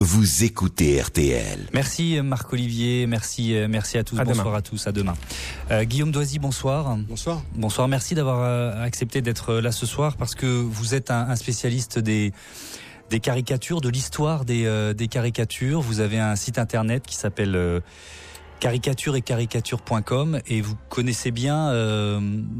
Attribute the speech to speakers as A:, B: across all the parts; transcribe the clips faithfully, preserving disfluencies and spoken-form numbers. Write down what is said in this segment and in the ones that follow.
A: Vous écoutez R T L.
B: Merci Marc-Olivier, merci, merci à tous,
C: à
B: bonsoir
C: demain.
B: à tous, à demain. Euh, Guillaume Doisy, bonsoir.
C: Bonsoir.
B: Bonsoir, merci d'avoir euh, accepté d'être là ce soir parce que vous êtes un, un spécialiste des, des caricatures, de l'histoire des, euh, des caricatures. Vous avez un site internet qui s'appelle euh, caricature et caricature point com et vous connaissez bien euh,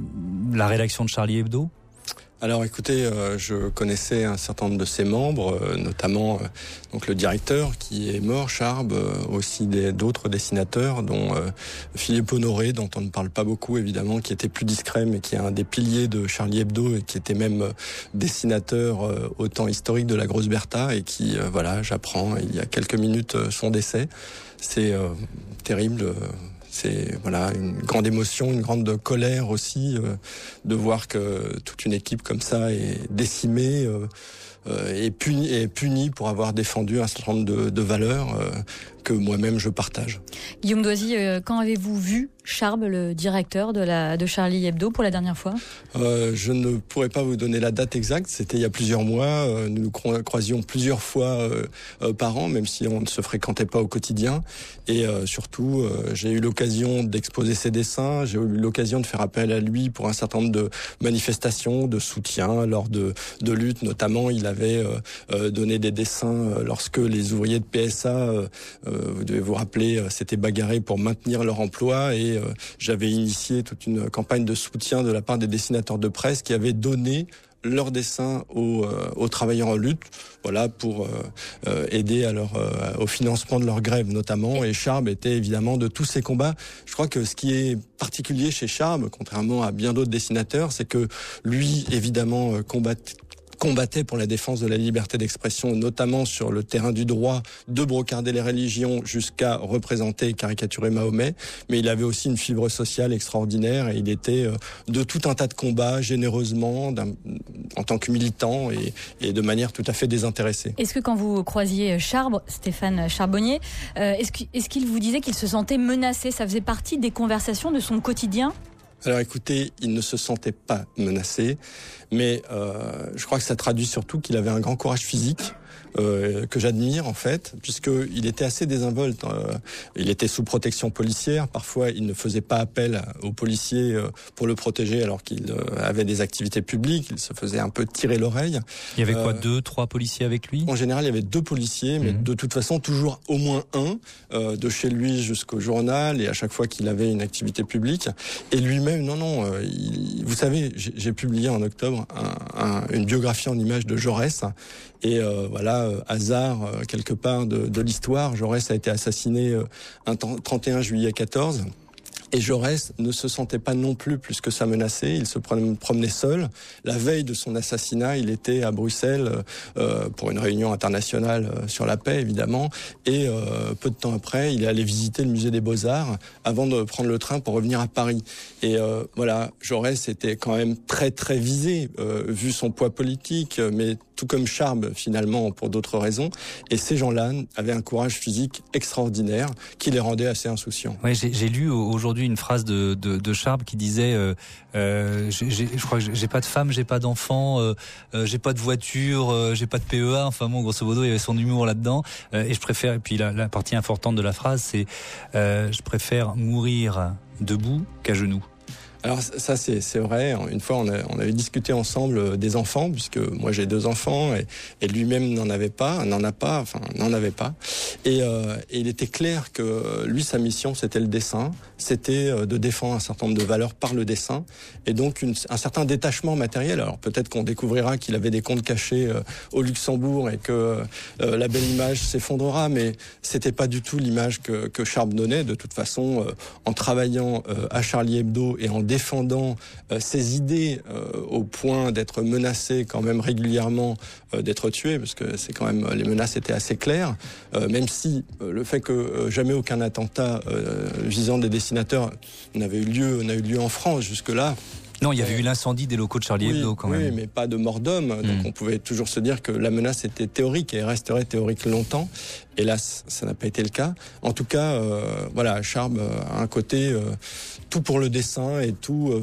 B: la rédaction de Charlie Hebdo ?
C: Alors écoutez, euh, je connaissais un certain nombre de ses membres, euh, notamment euh, donc le directeur qui est mort, Charb, euh, aussi des, d'autres dessinateurs, dont euh, Philippe Honoré, dont on ne parle pas beaucoup évidemment, qui était plus discret, mais qui est un des piliers de Charlie Hebdo et qui était même euh, dessinateur euh, au temps historique de la Grosse Bertha et qui, euh, voilà, j'apprends il y a quelques minutes euh, son décès. C'est euh, terrible. Euh, C'est voilà une grande émotion, une grande colère aussi euh, de voir que toute une équipe comme ça est décimée euh, euh, et punie, et punie pour avoir défendu un certain nombre de, de valeurs euh, que moi-même je partage.
D: Guillaume Doisy, euh, quand avez-vous vu Charb, le directeur de, la, de Charlie Hebdo, pour la dernière fois ?
C: euh, Je ne pourrais pas vous donner la date exacte, c'était il y a plusieurs mois, euh, nous nous croisions plusieurs fois euh, euh, par an, même si on ne se fréquentait pas au quotidien, et euh, surtout euh, j'ai eu l'occasion d'exposer ses dessins, j'ai eu l'occasion de faire appel à lui pour un certain nombre de manifestations, de soutien, lors de, de luttes, notamment il avait euh, euh, donné des dessins euh, lorsque les ouvriers de P S A, euh, euh, vous devez vous rappeler, euh, s'étaient bagarrés pour maintenir leur emploi, et euh, j'avais initié toute une campagne de soutien de la part des dessinateurs de presse qui avaient donné leurs dessins aux, euh, aux travailleurs en lutte, voilà, pour euh, euh, aider à leur, euh, au financement de leur grève notamment. Et Charb était évidemment de tous ces combats. Je crois que ce qui est particulier chez Charb, contrairement à bien d'autres dessinateurs, c'est que lui, évidemment, euh, combattait combattait pour la défense de la liberté d'expression, notamment sur le terrain du droit, de brocarder les religions jusqu'à représenter et caricaturer Mahomet. Mais il avait aussi une fibre sociale extraordinaire et il était de tout un tas de combats, généreusement, en tant que militant et, et de manière tout à fait désintéressée.
D: Est-ce que quand vous croisiez Charb, Stéphane Charbonnier, euh, est-ce qu'il, est-ce qu'il vous disait qu'il se sentait menacé ? Ça faisait partie des conversations de son quotidien ?
C: Alors écoutez, il ne se sentait pas menacé, mais euh, je crois que ça traduit surtout qu'il avait un grand courage physique, euh, que j'admire en fait, puisqu'il était assez désinvolte. Euh, il était sous protection policière, parfois il ne faisait pas appel aux policiers euh, pour le protéger alors qu'il euh, avait des activités publiques, il se faisait un peu tirer l'oreille.
B: Il y avait quoi,
C: euh,
B: deux, trois policiers avec lui ?
C: En général, il y avait deux policiers, mais mmh. de toute façon, toujours au moins un, euh, de chez lui jusqu'au journal, et à chaque fois qu'il avait une activité publique. Et lui-même, non, non, euh, il, vous savez, j'ai, j'ai publié en octobre un, un, une biographie en images de Jaurès, et euh, voilà, euh, hasard, euh, quelque part de, de l'histoire, Jaurès a été assassiné euh, un trente et un juillet quatorze. Et Jaurès ne se sentait pas non plus plus que ça menacé, il se promenait seul. La veille de son assassinat, il était à Bruxelles euh, pour une réunion internationale sur la paix, évidemment. Et euh, peu de temps après, il est allé visiter le musée des Beaux-Arts avant de prendre le train pour revenir à Paris. Et euh, voilà, Jaurès était quand même très très visé, euh, vu son poids politique, mais tout comme Charb, finalement, pour d'autres raisons. Et ces gens-là avaient un courage physique extraordinaire qui les rendait assez insouciants.
B: Ouais, j'ai, j'ai lu aujourd'hui une phrase de, de, de Charb qui disait euh, euh, j'ai, j'ai, je crois que j'ai pas de femme, j'ai pas d'enfant, euh, euh, j'ai pas de voiture, euh, j'ai pas de P E A. Enfin bon, grosso modo, il y avait son humour là-dedans. Euh, et je préfère. Et puis la, la partie importante de la phrase, c'est euh, je préfère mourir debout qu'à genoux.
C: Alors ça c'est c'est vrai. Une fois on, a, on avait discuté ensemble des enfants, puisque moi j'ai deux enfants et, et lui-même n'en avait pas, n'en a pas, enfin n'en avait pas. Et, euh, et il était clair que lui sa mission c'était le dessin, c'était de défendre un certain nombre de valeurs par le dessin et donc une, un certain détachement matériel. Alors peut-être qu'on découvrira qu'il avait des comptes cachés euh, au Luxembourg et que euh, la belle image s'effondrera, mais c'était pas du tout l'image que, que Charb donnait. De toute façon, euh, en travaillant euh, à Charlie Hebdo et en défendant euh, ses idées euh, au point d'être menacé quand même régulièrement euh, d'être tué, parce que c'est quand même les menaces étaient assez claires, euh, même si euh, le fait que euh, jamais aucun attentat euh, visant des dessinateurs n'avait eu lieu, n'a eu lieu en France jusque-là.
B: Non, il y avait euh, eu l'incendie des locaux de Charlie
C: oui,
B: Hebdo quand
C: oui,
B: même.
C: Oui, mais pas de mort d'homme. Mmh. Donc on pouvait toujours se dire que la menace était théorique et resterait théorique longtemps. Hélas, ça n'a pas été le cas. En tout cas, euh, voilà, Charb a un côté euh, tout pour le dessin et tout euh,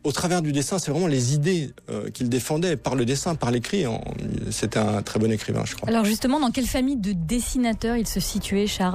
C: au travers du dessin, c'est vraiment les idées euh, qu'il défendait par le dessin, par l'écrit. En... C'était un très bon écrivain, je crois.
D: Alors justement, dans quelle famille de dessinateurs il se situait, Charb ?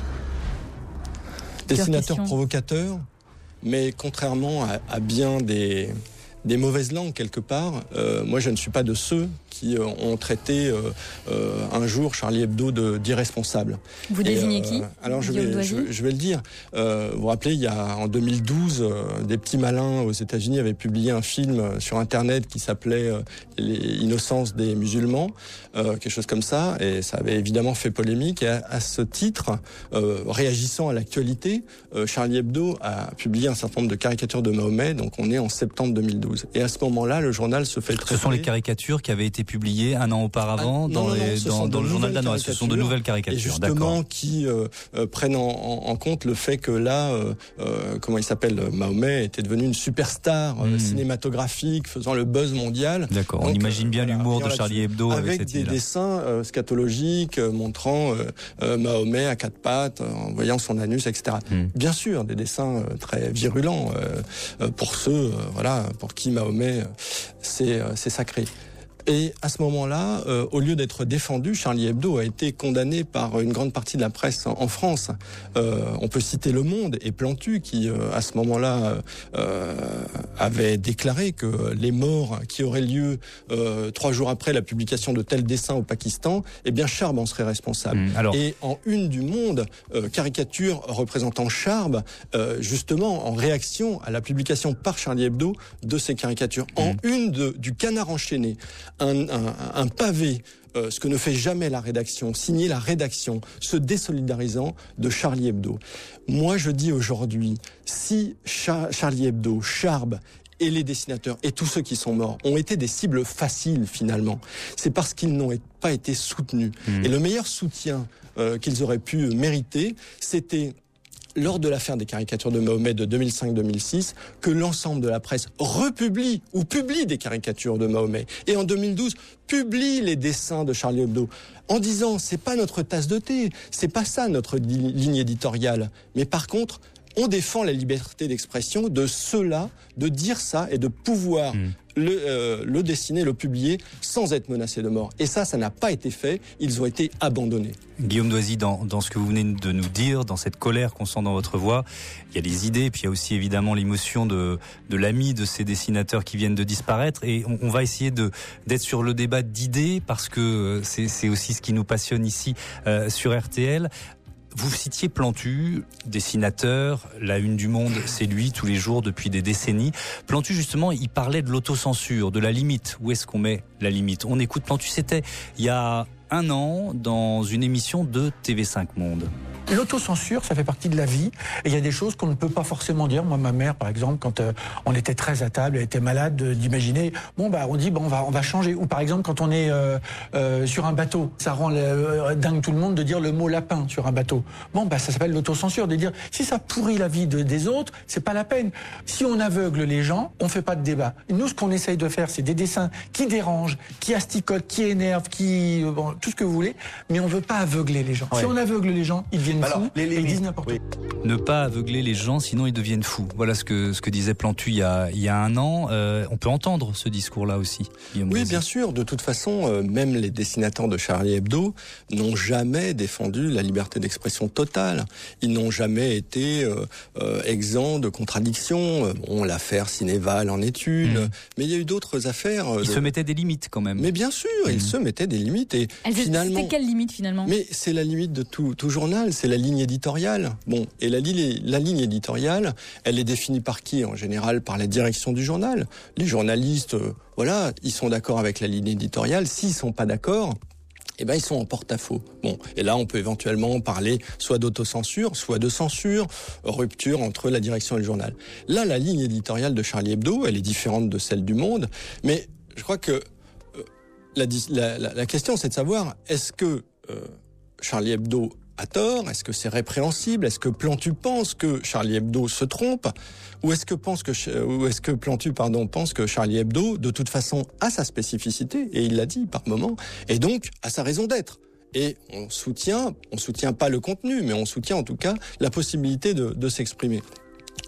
C: Dessinateur provocateur, mais contrairement à, à bien des, des mauvaises langues quelque part, euh, moi je ne suis pas de ceux qui euh, ont traité euh, euh, un jour Charlie Hebdo de, d'irresponsable.
D: Vous
C: Et,
D: désignez
C: euh,
D: qui ?
C: Alors je vais, je, je vais le dire. Euh, vous vous rappelez, il y a en deux mille douze, euh, des petits malins aux États-Unis avaient publié un film sur Internet qui s'appelait euh, Les Innocences des musulmans, euh, quelque chose comme ça, et ça avait évidemment fait polémique. Et à, à ce titre, euh, réagissant à l'actualité, euh, Charlie Hebdo a publié un certain nombre de caricatures de Mahomet. Donc on est en septembre deux mille douze. Et à ce moment-là, le journal se fait traiter.
B: Ce sont les caricatures qui avaient été publiées un an auparavant ah, non, dans, non, les, non, dans, dans le journal danois. Ce sont de nouvelles caricatures.
C: Et justement, d'accord. qui euh, euh, prennent en, en, en compte le fait que là, euh, euh, comment il s'appelle, Mahomet était devenu une superstar euh, mmh. cinématographique, faisant le buzz mondial.
B: D'accord. Donc, on imagine bien euh, l'humour de Charlie Hebdo avec,
C: avec
B: cette
C: des
B: idée-là.
C: dessins euh, scatologiques euh, montrant euh, euh, Mahomet à quatre pattes, euh, en voyant son anus, et cetera. Mmh. Bien sûr, des dessins euh, très virulents euh, euh, pour ceux, euh, voilà, pour qui Mahomet euh, c'est euh, c'est sacré. Et à ce moment-là, euh, au lieu d'être défendu, Charlie Hebdo a été condamné par une grande partie de la presse en, en France. Euh, on peut citer Le Monde et Plantu qui, euh, à ce moment-là, euh, avait déclaré que les morts qui auraient lieu euh, trois jours après la publication de tels dessins au Pakistan, eh bien Charb en serait responsable. Mmh, alors... Et en une du Monde, euh, caricature représentant Charb, euh, justement en réaction à la publication par Charlie Hebdo de ces caricatures. Mmh. En une de, du Canard enchaîné. Un, un, un pavé, euh, ce que ne fait jamais la rédaction, signer la rédaction, se désolidarisant de Charlie Hebdo. Moi, je dis aujourd'hui, si Char- Charlie Hebdo, Charb et les dessinateurs et tous ceux qui sont morts ont été des cibles faciles finalement, c'est parce qu'ils n'ont pas été soutenus. Mmh. Et le meilleur soutien euh, qu'ils auraient pu mériter, c'était lors de l'affaire des caricatures de Mahomet de deux mille cinq deux mille six, que l'ensemble de la presse republie ou publie des caricatures de Mahomet. Et en deux mille douze, publie les dessins de Charlie Hebdo en disant c'est pas notre tasse de thé, c'est pas ça notre ligne éditoriale. Mais par contre, on défend la liberté d'expression de ceux-là, de dire ça et de pouvoir mmh. le, euh, le dessiner, le publier sans être menacé de mort. Et ça, ça n'a pas été fait. Ils ont été abandonnés.
B: Guillaume Doisy, dans, dans ce que vous venez de nous dire, dans cette colère qu'on sent dans votre voix, il y a les idées, puis il y a aussi évidemment l'émotion de, de l'ami de ces dessinateurs qui viennent de disparaître. Et on, on va essayer de, d'être sur le débat d'idées parce que c'est, c'est aussi ce qui nous passionne ici euh, sur R T L. Vous citiez Plantu, dessinateur, la une du Monde, c'est lui tous les jours depuis des décennies. Plantu, justement, il parlait de l'autocensure, de la limite. Où est-ce qu'on met la limite ? On écoute Plantu, c'était il y a un an dans une émission de T V cinq Monde.
E: L'autocensure, ça fait partie de la vie. Et il y a des choses qu'on ne peut pas forcément dire. Moi, ma mère, par exemple, quand euh, on était très à table, elle était malade, euh, d'imaginer, bon, bah, on dit, bon, on va, on va changer. Ou par exemple, quand on est euh, euh, sur un bateau, ça rend euh, dingue tout le monde de dire le mot lapin sur un bateau. Bon, bah, ça s'appelle l'autocensure, de dire, si ça pourrit la vie de, des autres, c'est pas la peine. Si on aveugle les gens, on fait pas de débat. Nous, ce qu'on essaye de faire, c'est des dessins qui dérangent, qui asticotent, qui énervent, qui, bon, tout ce que vous voulez, mais on veut pas aveugler les gens. Ouais. Si on aveugle les gens, ils viennent
B: Alors,
E: fous les, les, et ils disent n'importe oui.
B: quoi. Ne pas aveugler les gens, sinon ils deviennent fous. Voilà ce que ce que disait Plantu il y a il y a un an. Euh, on peut entendre ce discours-là aussi.
C: Oui, bien sûr. De toute façon, euh, même les dessinateurs de Charlie Hebdo n'ont jamais défendu la liberté d'expression totale. Ils n'ont jamais été euh, euh, exempts de contradictions. Bon, l'affaire Cinéval en est une, mmh. mais il y a eu d'autres affaires.
B: Ils
C: de...
B: se mettaient des limites quand même.
C: Mais bien sûr, mmh. ils se mettaient des limites et
D: Elle
C: finalement.
D: C'était quelle limite finalement ?
C: Mais c'est la limite de tout, tout journal, c'est la ligne éditoriale. Bon, et la, la ligne éditoriale, elle est définie par qui ? En général, par la direction du journal. Les journalistes, euh, voilà, ils sont d'accord avec la ligne éditoriale. S'ils sont pas d'accord, eh ben ils sont en porte-à-faux. Bon, et là on peut éventuellement parler soit d'autocensure, soit de censure, rupture entre la direction et le journal. Là, la ligne éditoriale de Charlie Hebdo, elle est différente de celle du Monde, mais je crois que euh, la, la, la question c'est de savoir est-ce que euh, Charlie Hebdo a tort? Est-ce que c'est répréhensible? Est-ce que Plantu pense que Charlie Hebdo se trompe? Ou est-ce que pense que ou est-ce que Plantu pardon pense que Charlie Hebdo de toute façon a sa spécificité et il l'a dit par moment et donc a sa raison d'être? Et on soutient, on soutient pas le contenu, mais on soutient en tout cas la possibilité de, de s'exprimer.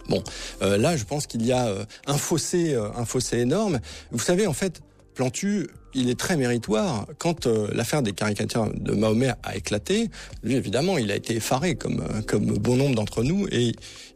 C: Bon, euh, là, je pense qu'il y a euh, un fossé, euh, un fossé énorme. Vous savez, en fait, Plantu, il est très méritoire. Quand euh, l'affaire des caricatures de Mahomet a éclaté, lui, évidemment, il a été effaré, comme, euh, comme bon nombre d'entre nous, et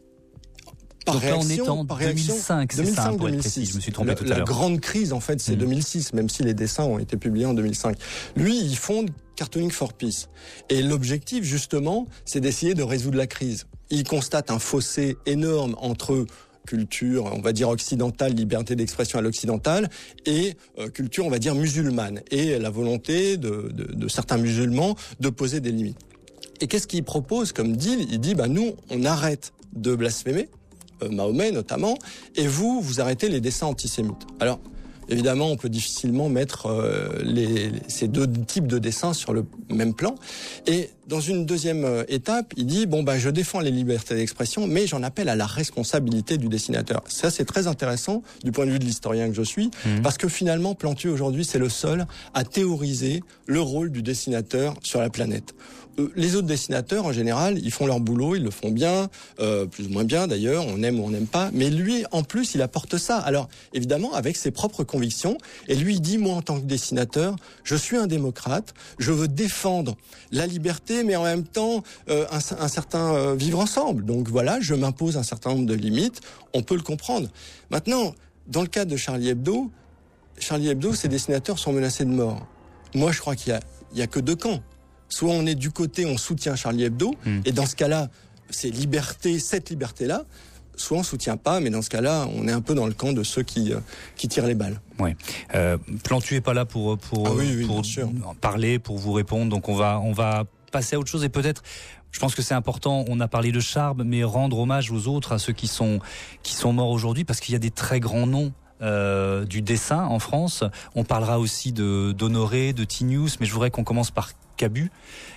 C: par
B: Donc
C: réaction,
B: là, on est en
C: par
B: deux mille cinq,
C: réaction,
B: c'est ça, pour
C: deux mille
B: être
C: six.
B: précis. Je me suis trompé
C: la,
B: tout à
C: la
B: l'heure.
C: grande crise, en fait, c'est mmh. deux mille six, même si les dessins ont été publiés en deux mille cinq. Lui, il fonde Cartooning for Peace. Et l'objectif, justement, c'est d'essayer de résoudre la crise. Il constate un fossé énorme entre culture, on va dire occidentale, liberté d'expression à l'occidentale, et euh, culture, on va dire musulmane, et la volonté de, de, de certains musulmans de poser des limites. Et qu'est-ce qu'il propose comme deal ? Il dit, bah nous, on arrête de blasphémer, euh, Mahomet notamment, et vous, vous arrêtez les dessins antisémites. Alors, évidemment, on peut difficilement mettre euh, les, les, ces deux types de dessins sur le même plan. Et dans une deuxième euh, étape, il dit, bon, bah, je défends les libertés d'expression, mais j'en appelle à la responsabilité du dessinateur. Ça, c'est très intéressant du point de vue de l'historien que je suis, mmh. parce que finalement, Plantu, aujourd'hui, c'est le seul à théoriser le rôle du dessinateur sur la planète. Euh, les autres dessinateurs, en général, ils font leur boulot, ils le font bien, euh, plus ou moins bien d'ailleurs, on aime ou on n'aime pas, mais lui, en plus, il apporte ça. Alors, évidemment, avec ses propres convictions, et lui, il dit, moi, en tant que dessinateur, je suis un démocrate, je veux défendre la liberté, mais en même temps, euh, un, un certain euh, vivre ensemble. Donc voilà, je m'impose un certain nombre de limites, on peut le comprendre. Maintenant, dans le cas de Charlie Hebdo, Charlie Hebdo, ses dessinateurs sont menacés de mort. Moi, je crois qu'il y a, il y a que deux camps. Soit on est du côté, on soutient Charlie Hebdo, mmh. et dans ce cas-là, c'est liberté, cette liberté-là, soit on soutient pas, mais dans ce cas-là, on est un peu dans le camp de ceux qui, euh, qui tirent les balles.
B: Oui. Euh, Plantu est pas là pour, pour,
C: ah oui, oui,
B: pour parler, pour vous répondre, donc on va, on va passer à autre chose et peut-être, je pense que c'est important, on a parlé de Charb, mais rendre hommage aux autres, à ceux qui sont, qui sont morts aujourd'hui, parce qu'il y a des très grands noms Euh, du dessin en France. On parlera aussi de d'Honoré, de Tinius, mais je voudrais qu'on commence par Cabu.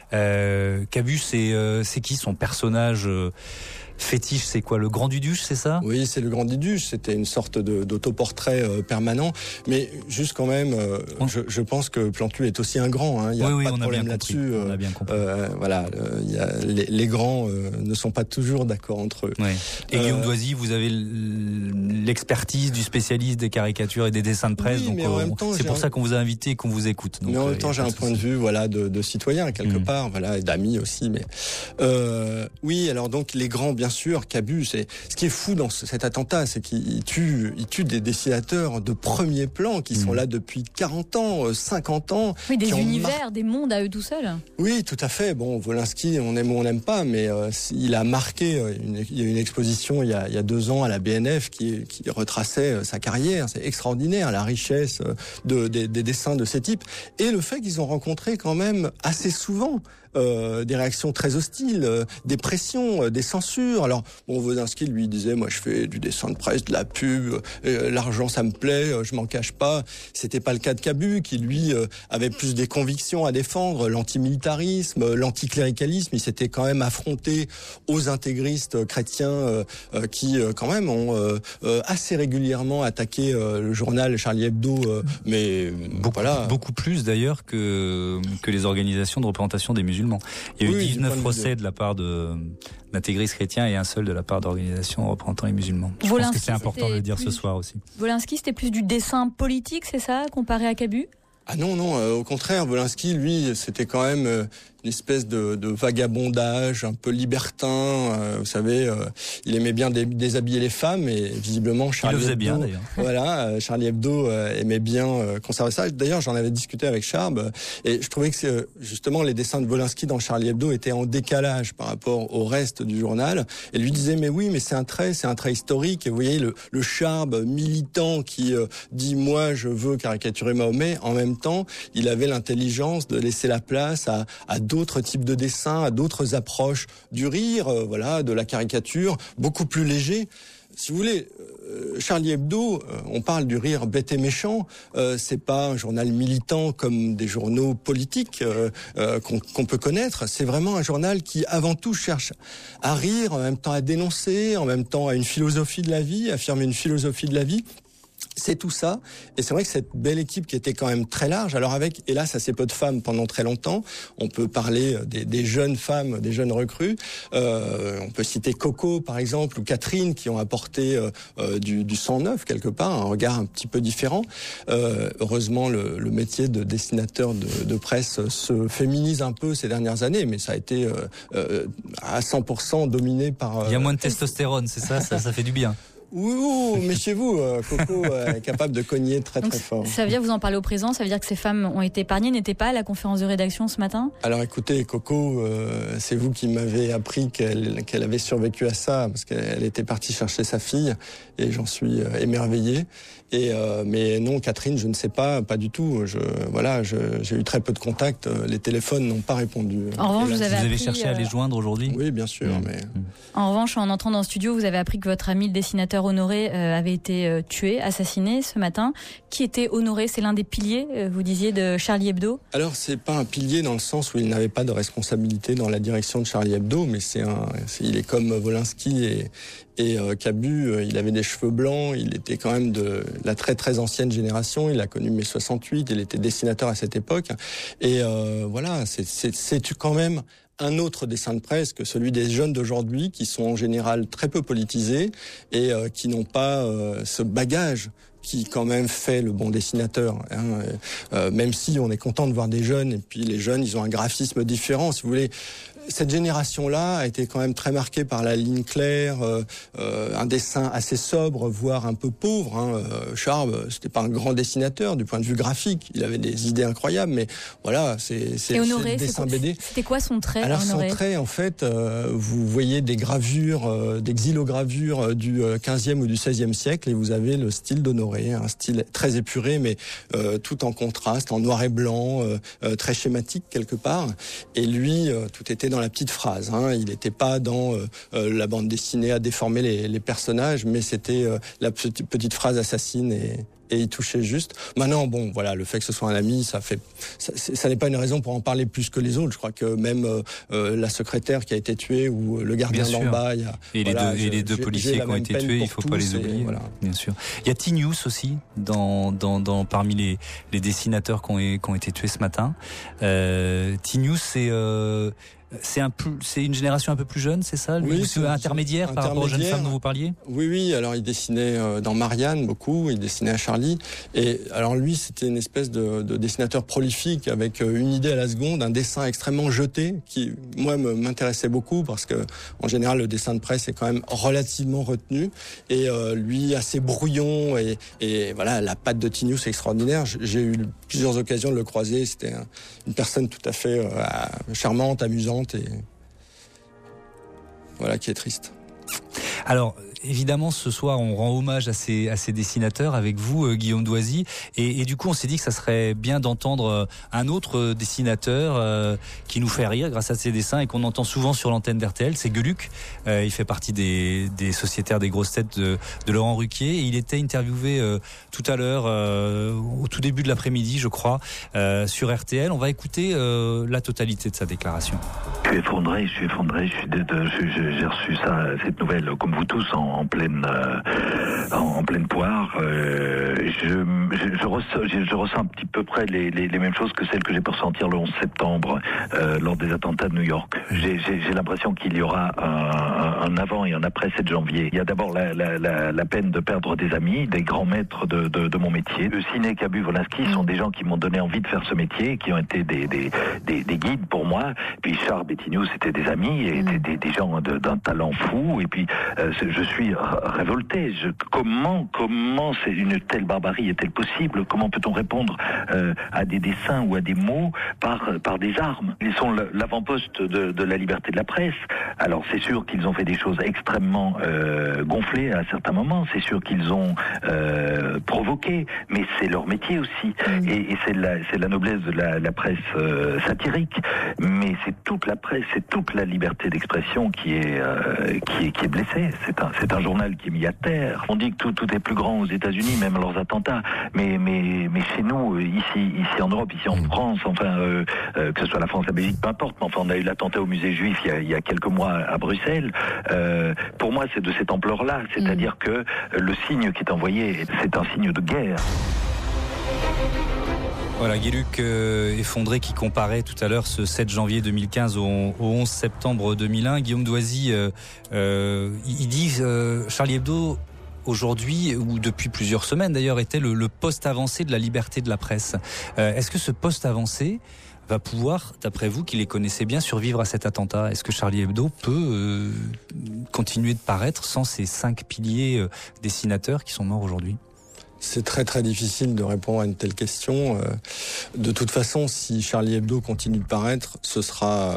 B: Euh, Cabu, c'est euh, c'est qui son personnage euh, fétiche? C'est quoi, le Grand Duduche, c'est ça?
C: Oui, c'est le Grand Duduche. C'était une sorte de, d'autoportrait euh, permanent. Mais juste quand même, euh, on... je, je pense que Plantu est aussi un grand. Hein. Il y a
B: oui,
C: pas
B: oui,
C: de problème là-dessus.
B: On a bien compris.
C: Euh, voilà, euh, il y a, les, les grands euh, ne sont pas toujours d'accord entre eux.
B: Oui. Et euh... Guillaume Doisy, vous avez l'expertise du spécialiste des caricatures et des dessins de presse.
C: Oui,
B: donc
C: mais en
B: on,
C: même temps,
B: c'est pour
C: un...
B: ça qu'on vous a invité et qu'on vous écoute. Donc,
C: mais en même
B: euh,
C: temps, j'ai un point de vue, voilà, de, de citoyen quelque mmh. part, voilà, et d'amis aussi. Mais euh, oui, alors donc les grands, bien sûr, Cabu. C'est ce qui est fou dans ce, cet attentat, c'est qu'il tue, il tue des dessinateurs de premier plan qui mmh. sont là depuis quarante ans, cinquante ans.
D: Oui, des univers, mar... des mondes à eux tout seuls.
C: Oui, tout à fait. Bon, Wolinski, on aime ou on n'aime pas, mais euh, il a marqué. Une, il y a une exposition il y a, il y a deux ans à la B N F qui, qui retraçait sa carrière. C'est extraordinaire, la richesse de, des, des dessins de ces types et le fait qu'ils ont rencontré quand même assez souvent Euh, des réactions très hostiles, euh, des pressions, euh, des censures. Alors, bon, Wolinski lui disait, moi je fais du dessin de presse, de la pub, euh, l'argent ça me plaît, euh, je m'en cache pas. C'était pas le cas de Cabu, qui lui euh, avait plus des convictions à défendre, l'antimilitarisme, l'anticléricalisme. Il s'était quand même affronté aux intégristes chrétiens euh, euh, qui euh, quand même ont euh, euh, assez régulièrement attaqué euh, le journal Charlie Hebdo, euh, mais
B: beaucoup,
C: voilà.
B: beaucoup plus d'ailleurs que que les organisations de représentation des musulmans. Il y a eu oui, dix-neuf procès de la part de d'intégristes chrétiens et un seul de la part d'organisations représentant les musulmans. Je Wolinski, pense que c'est important de le dire plus... ce soir aussi.
D: Wolinski, c'était plus du dessin politique, c'est ça, comparé à Cabu?
C: Ah non, non, euh, au contraire, Wolinski, lui, c'était quand même euh, une espèce de, de vagabondage un peu libertin. Euh, vous savez, euh, il aimait bien dé- déshabiller les femmes et visiblement Charlie
B: il le faisait
C: Hebdo,
B: bien d'ailleurs.
C: Voilà, euh, Charlie Hebdo euh, aimait bien euh, conserver ça. D'ailleurs, j'en avais discuté avec Charb euh, et je trouvais que c'est, euh, justement les dessins de Wolinski dans Charlie Hebdo étaient en décalage par rapport au reste du journal. Et lui disait mais oui, mais c'est un trait, c'est un trait historique. Et vous voyez le, le Charb militant qui euh, dit moi je veux caricaturer Mahomet. En même temps, il avait l'intelligence de laisser la place à, à d'autres types de dessins, à d'autres approches du rire, euh, voilà, de la caricature, beaucoup plus léger. Si vous voulez, euh, Charlie Hebdo, euh, on parle du rire bête et méchant, euh, c'est pas un journal militant comme des journaux politiques euh, euh, qu'on, qu'on peut connaître, c'est vraiment un journal qui avant tout cherche à rire, en même temps à dénoncer, en même temps à une philosophie de la vie, affirmer une philosophie de la vie. C'est tout ça, et c'est vrai que cette belle équipe qui était quand même très large, alors avec, hélas, assez peu de femmes pendant très longtemps, on peut parler des, des jeunes femmes, des jeunes recrues, euh, on peut citer Coco par exemple, ou Catherine, qui ont apporté euh, du, du sang neuf quelque part, un regard un petit peu différent. Euh, heureusement, le, le métier de dessinateur de, de presse se féminise un peu ces dernières années, mais ça a été euh, euh, à cent pour cent dominé par... Euh,
B: Il y a moins de testostérone, c'est ça, ça, ça fait du bien.
C: Oui, mais chez vous, Coco est capable de cogner très
D: Donc,
C: très fort.
D: Ça veut dire que vous en parlez au présent, ça veut dire que ces femmes ont été épargnées, n'étaient pas à la conférence de rédaction ce matin ?
C: Alors écoutez, Coco, euh, c'est vous qui m'avez appris qu'elle, qu'elle avait survécu à ça, parce qu'elle était partie chercher sa fille, et j'en suis euh, émerveillé. Et euh, mais non, Catherine, je ne sais pas, pas du tout. Je, voilà, je, j'ai eu très peu de contacts. Les téléphones n'ont pas répondu.
D: En revanche, vous avez,
B: vous avez
D: appris,
B: cherché à les joindre aujourd'hui ?
C: Oui, bien sûr. Mmh. Mais...
D: En revanche, en entrant dans le studio, vous avez appris que votre ami le dessinateur Honoré euh, avait été euh, tué, assassiné ce matin. Qui était Honoré ? C'est l'un des piliers, euh, vous disiez, de Charlie Hebdo ?
C: Alors, c'est pas un pilier dans le sens où il n'avait pas de responsabilité dans la direction de Charlie Hebdo, mais c'est un, c'est, il est comme Wolinski et Et euh, Cabu, euh, il avait des cheveux blancs, il était quand même de la très très ancienne génération, il a connu mai soixante-huit, il était dessinateur à cette époque. Et euh, voilà, c'est, c'est, c'est quand même un autre dessin de presse que celui des jeunes d'aujourd'hui qui sont en général très peu politisés et euh, qui n'ont pas euh, ce bagage qui quand même fait le bon dessinateur, hein. Euh, même si on est content de voir des jeunes, et puis les jeunes, ils ont un graphisme différent, si vous voulez. Cette génération-là a été quand même très marquée par la ligne claire, euh, euh, un dessin assez sobre, voire un peu pauvre. Hein. Euh, Charb, c'était pas un grand dessinateur du point de vue graphique. Il avait des idées incroyables, mais voilà, c'est, c'est,
D: Honoré,
C: c'est le dessin
D: c'est,
C: B D.
D: C'était quoi son trait,
C: Alors
D: Honoré ?
C: son trait, en fait, euh, vous voyez des gravures, euh, des xylogravures du quinzième ou du seizième siècle, et vous avez le style d'Honoré, un style très épuré, mais euh, tout en contraste, en noir et blanc, euh, euh, très schématique quelque part. Et lui, euh, tout était dans la petite phrase, hein. Il n'était pas dans euh, euh, la bande dessinée à déformer les, les personnages, mais c'était euh, la petite, petite phrase assassine et, et il touchait juste. Maintenant, bon, voilà, le fait que ce soit un ami, ça fait, ça, ça n'est pas une raison pour en parler plus que les autres. Je crois que même euh, euh, la secrétaire qui a été tuée ou le gardien d'en bas, il y a,
B: et
C: voilà,
B: les deux,
C: je,
B: et les deux policiers qui ont été tués, il faut pas les oublier. Voilà. Bien sûr. Il y a T-News aussi dans, dans, dans parmi les, les dessinateurs qui ont, qui ont été tués ce matin. Euh, T-News, c'est euh, C'est, un plus, c'est une génération un peu plus jeune, c'est ça ?
C: Oui,
B: ou c'est intermédiaire, intermédiaire par rapport aux jeunes femmes dont vous parliez ?
C: Oui, oui. Alors, il dessinait dans Marianne beaucoup, il dessinait à Charlie. Et alors, lui, c'était une espèce de, de dessinateur prolifique avec une idée à la seconde, un dessin extrêmement jeté qui, moi, m'intéressait beaucoup parce que, en général, le dessin de presse est quand même relativement retenu. Et euh, lui, assez brouillon et, et voilà, la patte de T-News, c'est extraordinaire. J'ai eu plusieurs occasions de le croiser. C'était un, une personne tout à fait euh, charmante, amusante. Et voilà, qui est triste.
B: Alors, évidemment, ce soir, on rend hommage à ces, à ces dessinateurs avec vous, euh, Guillaume Doisy. Et, et du coup, on s'est dit que ça serait bien d'entendre euh, un autre dessinateur euh, qui nous fait rire grâce à ses dessins et qu'on entend souvent sur l'antenne d'R T L. C'est Gueluc. Euh, il fait partie des, des sociétaires des grosses têtes de, de Laurent Ruquier. Et il était interviewé euh, tout à l'heure, euh, au tout début de l'après-midi, je crois, euh, sur R T L. On va écouter euh, la totalité de sa déclaration.
F: Je suis effondré, je suis effondré, je suis de, de, je, j'ai reçu ça, cette nouvelle, comme vous tous, en, en pleine, euh, en, en pleine poire. Euh, je, je, je, ressens, je, je ressens un petit peu près les, les, les mêmes choses que celles que j'ai pu ressentir le onze septembre euh, lors des attentats de New York. J'ai, j'ai, j'ai l'impression qu'il y aura un, un avant et un après sept janvier. Il y a d'abord la, la, la, la peine de perdre des amis, des grands maîtres de, de, de mon métier. Le ciné, Cabu, Wolinski sont des gens qui m'ont donné envie de faire ce métier, qui ont été des, des, des, des guides pour moi. Puis Charb et T-News, c'était des amis et étaient des, des gens de, d'un talent fou. Et puis euh, je suis révolté. Je, comment, comment c'est une telle barbarie est-elle possible ? Comment peut-on répondre euh, à des dessins ou à des mots par par des armes ? Ils sont l'avant-poste de, de la liberté de la presse. Alors c'est sûr qu'ils ont fait des choses extrêmement euh, gonflées à certains moments. C'est sûr qu'ils ont euh, provoqué, mais c'est leur métier aussi. Et, et c'est la c'est la noblesse de la, la presse euh, satirique. Mais c'est toute la presse, c'est toute la liberté d'expression qui est, euh, qui est, qui est blessée. C'est un, c'est un journal qui est mis à terre. On dit que tout, tout est plus grand aux États-Unis, même leurs attentats. Mais, mais, mais chez nous, ici, ici en Europe, ici en France, enfin, euh, euh, que ce soit la France, la Belgique, peu importe. Mais enfin, on a eu l'attentat au musée juif il y a, il y a quelques mois à Bruxelles. Euh, pour moi, c'est de cette ampleur-là. C'est-à-dire mmh. que le signe qui est envoyé, c'est un signe de guerre.
B: Voilà, Guy-Luc euh, Effondré qui comparait tout à l'heure ce sept janvier deux mille quinze au, au onze septembre deux mille un. Guillaume Doisy, euh, euh, il dit euh, Charlie Hebdo aujourd'hui, ou depuis plusieurs semaines d'ailleurs, était le, le poste avancé de la liberté de la presse. Euh, est-ce que ce poste avancé va pouvoir, d'après vous, qui les connaissez bien, survivre à cet attentat? Est-ce que Charlie Hebdo peut euh, continuer de paraître sans ces cinq piliers euh, dessinateurs qui sont morts aujourd'hui?
C: C'est très très difficile de répondre à une telle question. De toute façon, si Charlie Hebdo continue de paraître, ce sera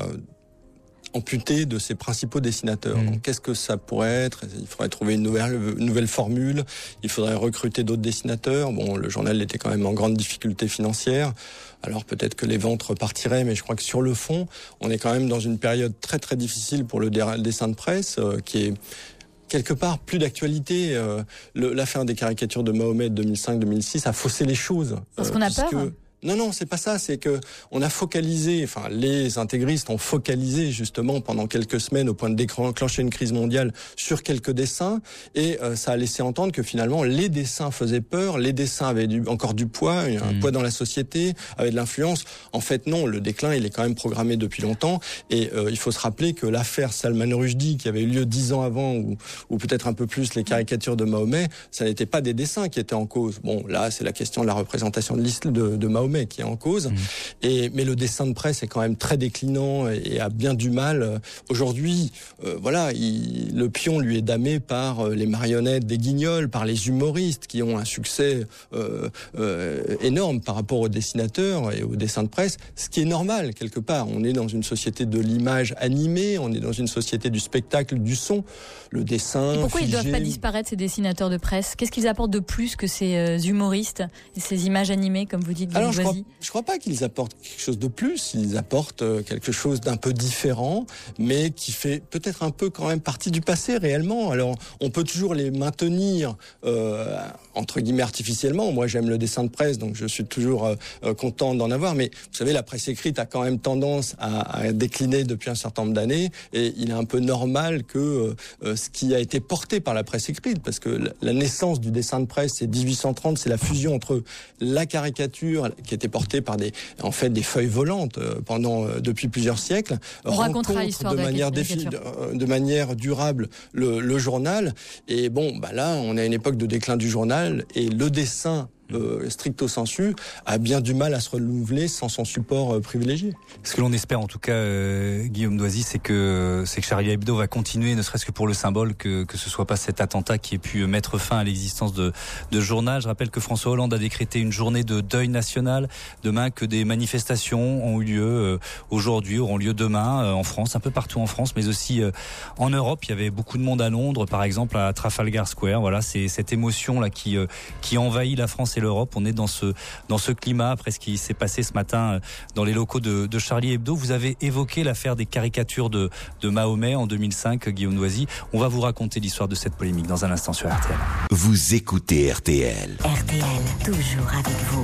C: amputé de ses principaux dessinateurs. Mmh. Donc, qu'est-ce que ça pourrait être? Il faudrait trouver une nouvelle, une nouvelle formule. Il faudrait recruter d'autres dessinateurs. Bon, le journal était quand même en grande difficulté financière. Alors peut-être que les ventes repartiraient, mais je crois que sur le fond, on est quand même dans une période très très difficile pour le dessin de presse, euh, qui est quelque part plus d'actualité. Euh, le, l'affaire des caricatures de Mahomet de deux mille cinq deux mille six a faussé les choses.
D: Parce euh, qu'on a
C: puisque...
D: peur.
C: Non, non, c'est pas ça. C'est que on a focalisé, enfin, les intégristes ont focalisé justement pendant quelques semaines au point de déclencher une crise mondiale sur quelques dessins, et euh, ça a laissé entendre que finalement les dessins faisaient peur, les dessins avaient du, encore du poids, un mmh. poids dans la société, avaient de l'influence. En fait, non, le déclin, il est quand même programmé depuis longtemps, et euh, il faut se rappeler que l'affaire Salman Rushdie, qui avait eu lieu dix ans avant, ou, ou peut-être un peu plus, les caricatures de Mahomet, ça n'était pas des dessins qui étaient en cause. Bon, là, c'est la question de la représentation de, de, de Mahomet qui est en cause. Mmh. Et mais le dessin de presse est quand même très déclinant et, et a bien du mal. Aujourd'hui, euh, voilà, il, le pion lui est damé par les marionnettes des Guignols, par les humoristes qui ont un succès euh, euh, énorme par rapport aux dessinateurs et aux dessins de presse, ce qui est normal quelque part. On est dans une société de l'image animée, on est dans une société du spectacle, du son, le dessin.
D: Et pourquoi
C: figé...
D: ils ne doivent pas disparaître, ces dessinateurs de presse? Qu'est-ce qu'ils apportent de plus que ces humoristes et ces images animées, comme vous dites,
C: Alors, je crois, je crois pas qu'ils apportent quelque chose de plus. Ils apportent quelque chose d'un peu différent, mais qui fait peut-être un peu quand même partie du passé réellement. Alors, on peut toujours les maintenir euh, entre guillemets artificiellement. Moi, j'aime le dessin de presse, donc je suis toujours euh, content d'en avoir. Mais vous savez, la presse écrite a quand même tendance à, à décliner depuis un certain nombre d'années, et il est un peu normal que euh, ce qui a été porté par la presse écrite, parce que la, la naissance du dessin de presse, c'est dix-huit cent trente, c'est la fusion entre la caricature qui était portée par des, en fait, des feuilles volantes euh, pendant euh, depuis plusieurs siècles.
D: On racontera l'histoire
C: de,
D: de
C: manière défi, de, de manière durable le, le journal. Et bon, bah là, on est à une époque de déclin du journal, et le dessin Euh, stricto sensu a bien du mal à se renouveler sans son support euh, privilégié.
B: Ce que l'on espère en tout cas, euh, Guillaume Doisy, c'est que c'est que Charlie Hebdo va continuer, ne serait-ce que pour le symbole, que que ce soit pas cet attentat qui ait pu mettre fin à l'existence de de journal. Je rappelle que François Hollande a décrété une journée de deuil national demain, que des manifestations ont eu lieu euh, aujourd'hui, auront lieu demain euh, en France, un peu partout en France, mais aussi euh, en Europe. Il y avait beaucoup de monde à Londres, par exemple à Trafalgar Square. Voilà, c'est cette émotion là qui euh, qui envahit la France et l'Europe. On est dans ce dans ce climat après ce qui s'est passé ce matin dans les locaux de, de Charlie Hebdo. Vous avez évoqué l'affaire des caricatures de de Mahomet en deux mille cinq, Guillaume Doisy. On va vous raconter l'histoire de cette polémique dans un instant sur R T L.
A: Vous écoutez R T L.
G: R T L, toujours avec vous.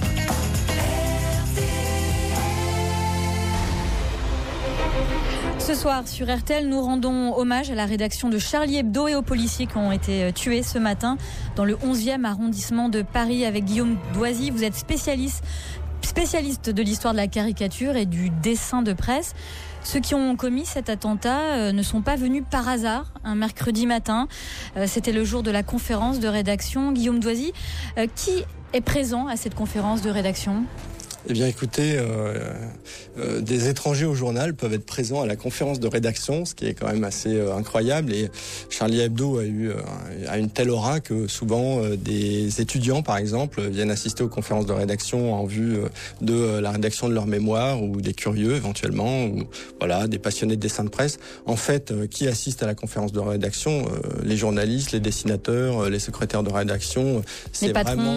D: Ce soir sur R T L, nous rendons hommage à la rédaction de Charlie Hebdo et aux policiers qui ont été tués ce matin dans le onzième arrondissement de Paris. Avec Guillaume Doisy, vous êtes spécialiste, spécialiste de l'histoire de la caricature et du dessin de presse. Ceux qui ont commis cet attentat euh, ne sont pas venus par hasard un mercredi matin. Euh, c'était le jour de la conférence de rédaction. Guillaume Doisy, euh, qui est présent à cette conférence de rédaction ?
C: Eh bien, écoutez, euh, euh, des étrangers au journal peuvent être présents à la conférence de rédaction, ce qui est quand même assez euh, incroyable. Et Charlie Hebdo a eu euh, a une telle aura que souvent euh, des étudiants, par exemple, viennent assister aux conférences de rédaction en vue euh, de euh, la rédaction de leur mémoire, ou des curieux éventuellement, ou voilà, des passionnés de dessin de presse. En fait, euh, qui assiste à la conférence de rédaction ? euh, Les journalistes, les dessinateurs, euh, les secrétaires de rédaction. Euh, c'est
D: les patrons.
C: vraiment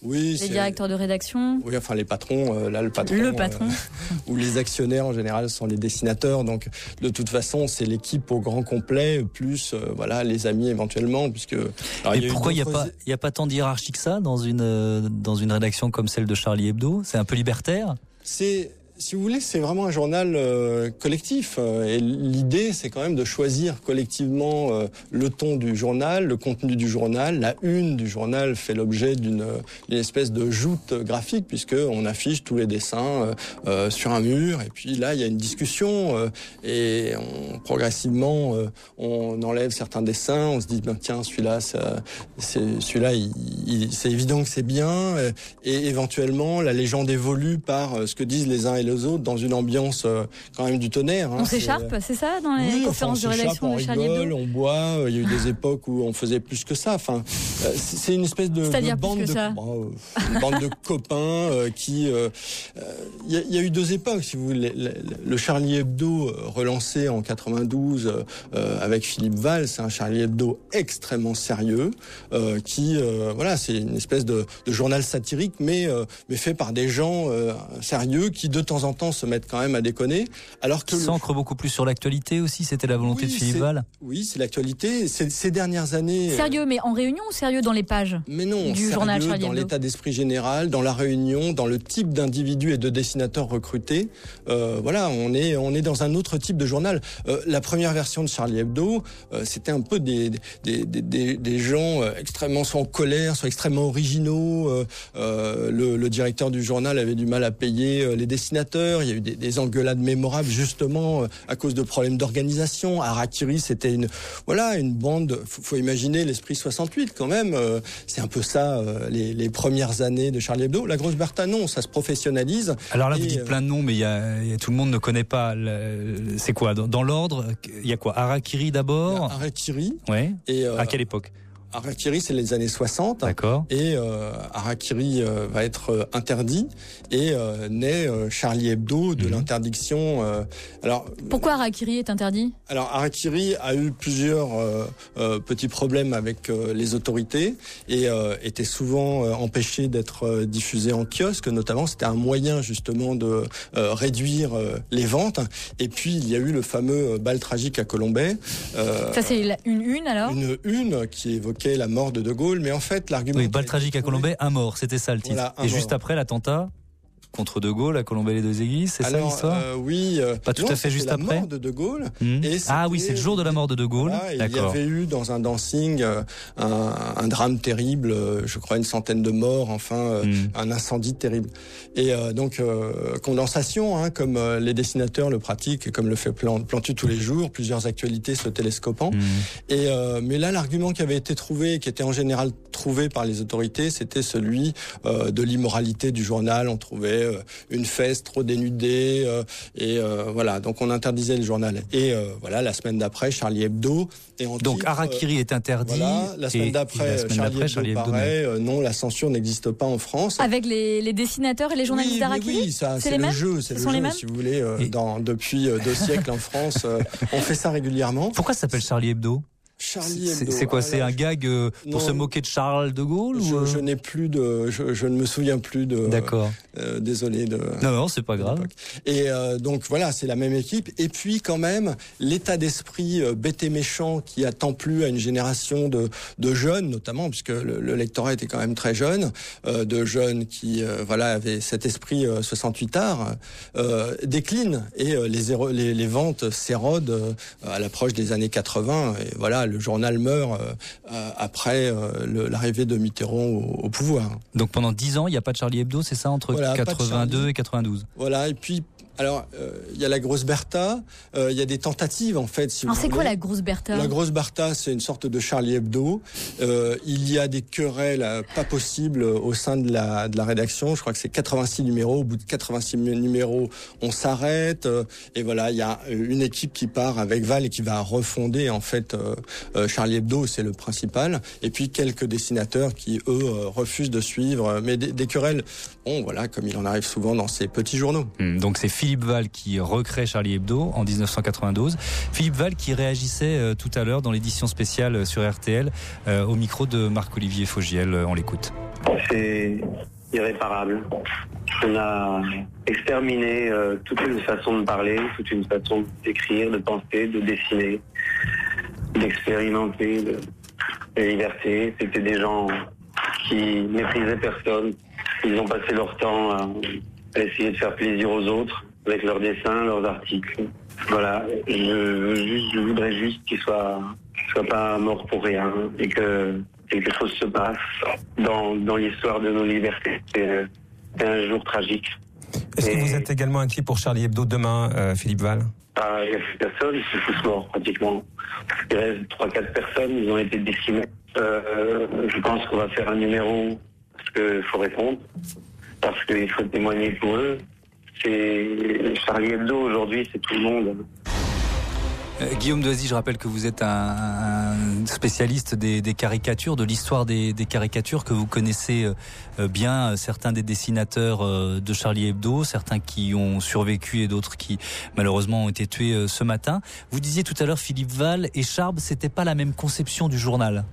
C: Oui,
D: les
C: c'est...
D: directeurs de rédaction.
C: Oui, enfin les patrons, euh, là le patron,
D: le patron.
C: Euh, ou les actionnaires en général sont les dessinateurs. Donc de toute façon, c'est l'équipe au grand complet plus euh, voilà les amis éventuellement, puisque.
B: Alors, et pourquoi il n'y a pas il y a pas tant de hiérarchie que ça dans une euh, dans une rédaction comme celle de Charlie Hebdo? C'est un peu libertaire.
C: C'est Si vous voulez, c'est vraiment un journal euh, collectif. Euh, et l'idée, c'est quand même de choisir collectivement euh, le ton du journal, le contenu du journal. La une du journal fait l'objet d'une une espèce de joute graphique, puisqu'on affiche tous les dessins euh, euh, sur un mur. Et puis là, il y a une discussion. Euh, et on, progressivement, euh, on enlève certains dessins. On se dit, ben, tiens, celui-là, ça, c'est, celui-là il, il, c'est évident que c'est bien. Et éventuellement, la légende évolue par euh, ce que disent les uns et les autres dans une ambiance euh, quand même du tonnerre. Hein.
D: On s'écharpe, c'est... c'est ça, dans les oui, conférences enfin, de rédaction de Charlie Hebdo?
C: On boit, il y a eu des époques où on faisait plus que ça. Enfin, euh, c'est une espèce de,
D: de
C: bande
D: de,
C: bon, une bande de copains euh, qui... Il euh, euh, y, y a eu deux époques, si vous voulez. Le, le Charlie Hebdo relancé en quatre-vingt-douze euh, avec Philippe Val, c'est un Charlie Hebdo extrêmement sérieux euh, qui, euh, voilà, c'est une espèce de, de journal satirique, mais, euh, mais fait par des gens euh, sérieux qui, de temps en temps, se mettent quand même à déconner. Alors que
B: s'ancre le... beaucoup plus sur l'actualité aussi, c'était la volonté oui, de Philippe Val.
C: Oui, c'est l'actualité. C'est, ces dernières années...
D: Sérieux, mais en réunion ou sérieux dans les pages?
C: Mais non,
D: du journal Charlie Hebdo.
C: Dans l'état d'esprit général, dans la réunion, dans le type d'individus et de dessinateurs recrutés. Euh, voilà, on est, on est dans un autre type de journal. Euh, la première version de Charlie Hebdo, euh, c'était un peu des, des, des, des, des gens extrêmement soit en colère, soit extrêmement originaux. Euh, euh, le, le directeur du journal avait du mal à payer les dessinateurs. Il y a eu des, des engueulades mémorables justement à cause de problèmes d'organisation. Harakiri, c'était une voilà une bande. Faut, faut imaginer l'esprit soixante-huit quand même. Euh, c'est un peu ça euh, les, les premières années de Charlie Hebdo. La Grosse Bertha, non, ça se professionnalise.
B: Alors là,
C: et,
B: vous dites plein de noms, mais il y a, y a tout le monde ne connaît pas. Le, c'est quoi dans, dans l'ordre? Il y a quoi? Harakiri d'abord.
C: Harakiri.
B: Ouais.
C: Et euh,
B: à quelle époque?
C: Harakiri, c'est les années soixante.
B: D'accord.
C: Et euh, Harakiri euh, va être euh, interdit et euh, naît euh, Charlie Hebdo de mmh. l'interdiction. Euh, alors
D: pourquoi Harakiri est interdit?
C: Alors Harakiri a eu plusieurs euh, euh, petits problèmes avec euh, les autorités et euh, était souvent euh, empêché d'être euh, diffusé en kiosque, notamment. C'était un moyen justement de euh, réduire euh, les ventes. Et puis il y a eu le fameux bal tragique à Colombey.
D: Euh, Ça c'est une une alors.
C: Une une qui évoque la mort de De Gaulle, mais en fait l'argument...
B: Oui, bal tragique à Colombey, un mort, c'était ça le titre. Voilà, et mort. Juste après l'attentat contre De Gaulle à Colombey-les-Deux-Églises, c'est
C: Alors,
B: ça l'histoire
C: euh, Oui. Euh,
B: Pas tout
C: non,
B: à fait juste
C: la
B: après.
C: Mort de De Gaulle.
B: Mmh. Et ah oui, c'est le jour de la mort de De Gaulle.
C: Voilà,
B: D'accord.
C: Il y avait eu dans un dancing euh, un, un drame terrible, euh, je crois une centaine de morts, enfin euh, mmh. un incendie terrible. Et euh, donc euh, condensation, hein, comme euh, les dessinateurs le pratiquent et comme le fait Plantu tous les jours, plusieurs actualités se télescopant. Mmh. Et euh, mais là, l'argument qui avait été trouvé, qui était en général trouvé par les autorités, c'était celui euh, de l'immoralité du journal. On trouvait euh, une fesse trop dénudée euh, et euh, voilà. Donc on interdisait le journal. Et euh, voilà, la semaine d'après, Charlie Hebdo. Et en
B: donc
C: titre,
B: Harakiri est interdit.
C: Voilà, la semaine d'après, Charlie, Charlie, Charlie Hebdo, pareil. Euh, non, la censure n'existe pas en France.
D: Avec les, les dessinateurs et les journalistes
C: oui,
D: d'Harakiri.
C: Oui, ça, c'est,
D: c'est
C: le
D: mêmes
C: jeu, c'est
D: Ce
C: le
D: jeu,
C: jeu, si vous voulez. Euh, et... dans, depuis euh, deux siècles en France, euh, on fait ça régulièrement.
B: Pourquoi ça s'appelle Charlie Hebdo?
C: Charlie Hebdo.
B: C'est, c'est quoi?
C: Ah,
B: c'est
C: là,
B: un gag euh, pour non, se moquer de Charles de Gaulle
C: je,
B: ou...
C: je n'ai plus de, je, je ne me souviens plus de.
B: D'accord.
C: Euh, désolé de.
B: Non, non, c'est pas grave.
C: Et euh, donc voilà, c'est la même équipe. Et puis quand même, l'état d'esprit euh, bête et méchant qui a tant plu à une génération de, de jeunes, notamment puisque le, le lectorat était quand même très jeune, euh, de jeunes qui euh, voilà avaient cet esprit euh, soixante-huit art, euh, décline et euh, les, éro- les les ventes s'érodent euh, à l'approche des années quatre-vingts. Et voilà, le journal meurt euh, après euh, le, l'arrivée de Mitterrand au, au pouvoir.
B: Donc pendant dix ans, il n'y a pas de Charlie Hebdo, c'est ça, entre voilà, quatre-vingt-deux et quatre-vingt-douze.
C: Voilà, et puis alors, il euh, y a la Grosse Bertha, il euh, y a des tentatives en fait. Si
D: Alors
C: vous
D: c'est
C: voulez.
D: Quoi la Grosse Bertha? La
C: Grosse Bertha, c'est une sorte de Charlie Hebdo. Euh, il y a des querelles euh, pas possibles au sein de la de la rédaction. Je crois que c'est quatre-vingt-six numéros. Au bout de quatre-vingt-six numéros, on s'arrête. Euh, et voilà, il y a une équipe qui part avec Val et qui va refonder en fait euh, euh, Charlie Hebdo, c'est le principal. Et puis quelques dessinateurs qui eux euh, refusent de suivre. Mais des, des querelles, bon voilà, comme il en arrive souvent dans ces petits journaux.
B: Mmh, donc c'est Philippe Val qui recrée Charlie Hebdo en dix-neuf cent quatre-vingt-douze. Philippe Val qui réagissait euh, tout à l'heure dans l'édition spéciale sur R T L euh, au micro de Marc-Olivier Fogiel. On l'écoute.
H: C'est irréparable. On a exterminé euh, toute une façon de parler, toute une façon d'écrire, de penser, de dessiner, d'expérimenter, de, de liberté. C'était des gens qui méprisaient personne. Ils ont passé leur temps à, à essayer de faire plaisir aux autres avec leurs dessins, leurs articles. Voilà, je, juste, je voudrais juste qu'ils soient, qu'ils soient pas morts pour rien et que quelque chose se passe dans, dans l'histoire de nos libertés. C'est, c'est un jour tragique.
I: Est-ce
H: et
I: que vous êtes également inquiet pour Charlie Hebdo demain, euh, Philippe Val?
H: Il n'y a plus personne, ils sont tous morts pratiquement. Il reste trois quatre personnes, ils ont été décimés. Euh, je pense qu'on va faire un numéro parce qu'il faut répondre, parce qu'il faut témoigner pour eux. C'est Charlie Hebdo aujourd'hui, c'est tout le monde.
B: Euh, Guillaume Doisy, je rappelle que vous êtes un, un spécialiste des, des caricatures, de l'histoire des, des caricatures, que vous connaissez euh, bien certains des dessinateurs euh, de Charlie Hebdo, certains qui ont survécu et d'autres qui malheureusement ont été tués euh, ce matin. Vous disiez tout à l'heure Philippe Val et Charb, c'était pas la même conception du journal.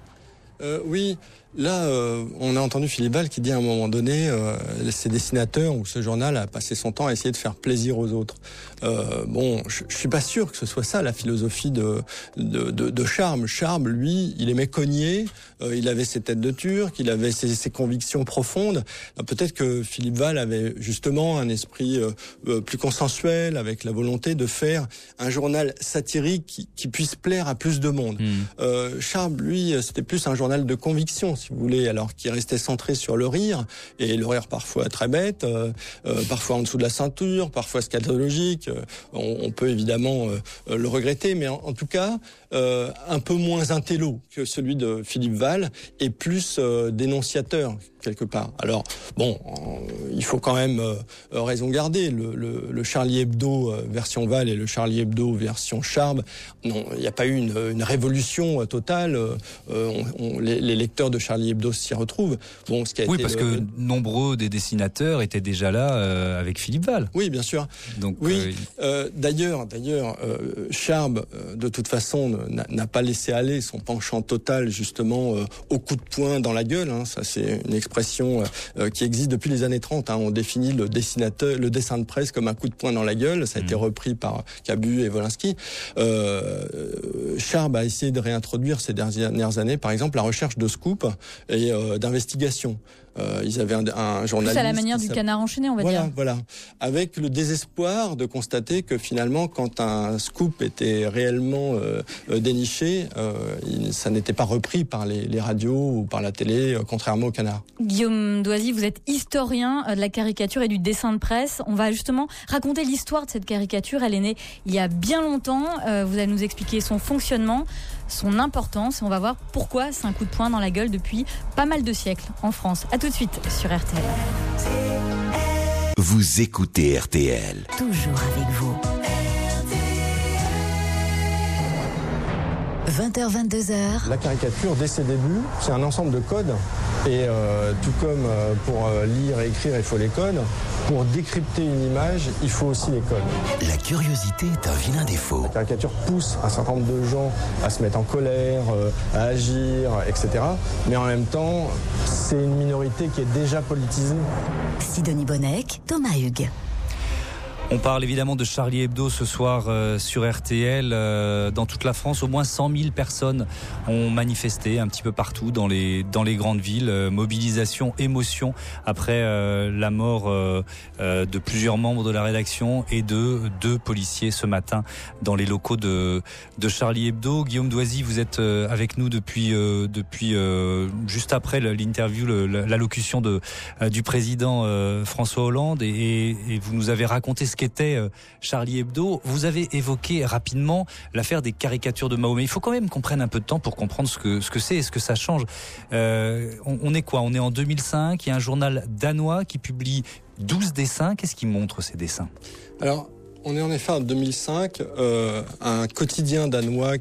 C: Euh, oui, là, euh, on a entendu Philippe Val qui dit à un moment donné, euh, ces dessinateurs ou ce journal a passé son temps à essayer de faire plaisir aux autres. Euh, bon, je, je suis pas sûr que ce soit ça la philosophie de de, de, de Charb. Charb, lui, il aimait cogner, euh, il avait ses têtes de Turc, il avait ses, ses convictions profondes. Euh, peut-être que Philippe Val avait justement un esprit euh, euh, plus consensuel, avec la volonté de faire un journal satirique qui, qui puisse plaire à plus de monde. Mmh. Euh, Charb, lui, c'était plus un journal de conviction, si vous voulez, alors qui restait centré sur le rire, et le rire parfois très bête, euh, euh, parfois en dessous de la ceinture, parfois scatologique. Euh, on, on peut évidemment euh, le regretter, mais en, en tout cas, euh, un peu moins intello que celui de Philippe Val, et plus euh, dénonciateur, quelque part. Alors, bon, euh, il faut quand même euh, raison garder. Le, le, le Charlie Hebdo euh, version Val et le Charlie Hebdo version Charb, non, il n'y a pas eu une, une révolution euh, totale. Euh, on, on, les, les lecteurs de Charlie Hebdo s'y retrouvent. Bon, ce qui a
B: oui,
C: été
B: parce
C: le...
B: que nombreux des dessinateurs étaient déjà là euh, avec Philippe Val.
C: Oui, bien sûr.
B: Donc,
C: oui.
B: Euh,
C: euh, d'ailleurs, d'ailleurs, euh, Charb, euh, de toute façon, n'a, n'a pas laissé aller son penchant total justement euh, au coup de poing dans la gueule. Hein. Ça, c'est une expression euh, qui existe depuis les années trente. Hein. On définit le dessinateur, le dessin de presse comme un coup de poing dans la gueule. Ça a mmh. été repris par Cabu et Wolinski. Euh, Charb a essayé de réintroduire ces dernières années, par exemple, la recherche de scoop et euh, d'investigation. Euh, ils avaient un, un journaliste.
D: Plus à la manière du Canard enchaîné, on va
C: voilà,
D: dire.
C: Voilà, avec le désespoir de constater que finalement, quand un scoop était réellement euh, déniché, euh, il, ça n'était pas repris par les, les radios ou par la télé, euh, contrairement au Canard.
D: Guillaume Doisy, vous êtes historien de la caricature et du dessin de presse. On va justement raconter l'histoire de cette caricature. Elle est née il y a bien longtemps. Euh, vous allez nous expliquer son fonctionnement, son importance, et on va voir pourquoi c'est un coup de poing dans la gueule depuis pas mal de siècles en France. À tout de suite sur R T L.
A: Vous écoutez R T L.
G: Toujours avec vous. vingt heures vingt-deux heures.
C: La caricature, dès ses débuts, c'est un ensemble de codes. Et euh, tout comme euh, pour euh, lire et écrire, il faut les codes. Pour décrypter une image, il faut aussi les codes.
A: La curiosité est un vilain défaut.
C: La caricature pousse un certain nombre de gens à se mettre en colère, euh, à agir, et cetera. Mais en même temps, c'est une minorité qui est déjà politisée.
G: Sidonie Bonnec, Thomas Hugues.
B: On parle évidemment de Charlie Hebdo ce soir euh, sur R T L. Euh, dans toute la France, au moins cent mille personnes ont manifesté un petit peu partout dans les, dans les grandes villes. Euh, mobilisation, émotion après euh, la mort euh, euh, de plusieurs membres de la rédaction et de deux policiers ce matin dans les locaux de, de Charlie Hebdo. Guillaume Doisy, vous êtes euh, avec nous depuis, euh, depuis euh, juste après l'interview, le, l'allocution de, euh, du président euh, François Hollande et, et vous nous avez raconté ce qu'était Charlie Hebdo. Vous avez évoqué rapidement l'affaire des caricatures de Mahomet. Il faut quand même qu'on prenne un peu de temps pour comprendre ce que ce que c'est et ce que ça change. Euh, on, on est quoi ? On est en deux mille cinq. Il y a un journal danois qui publie douze dessins. Qu'est-ce qui montre ces dessins ?
C: Alors, on est en effet en deux mille cinq. Euh, un quotidien danois qui est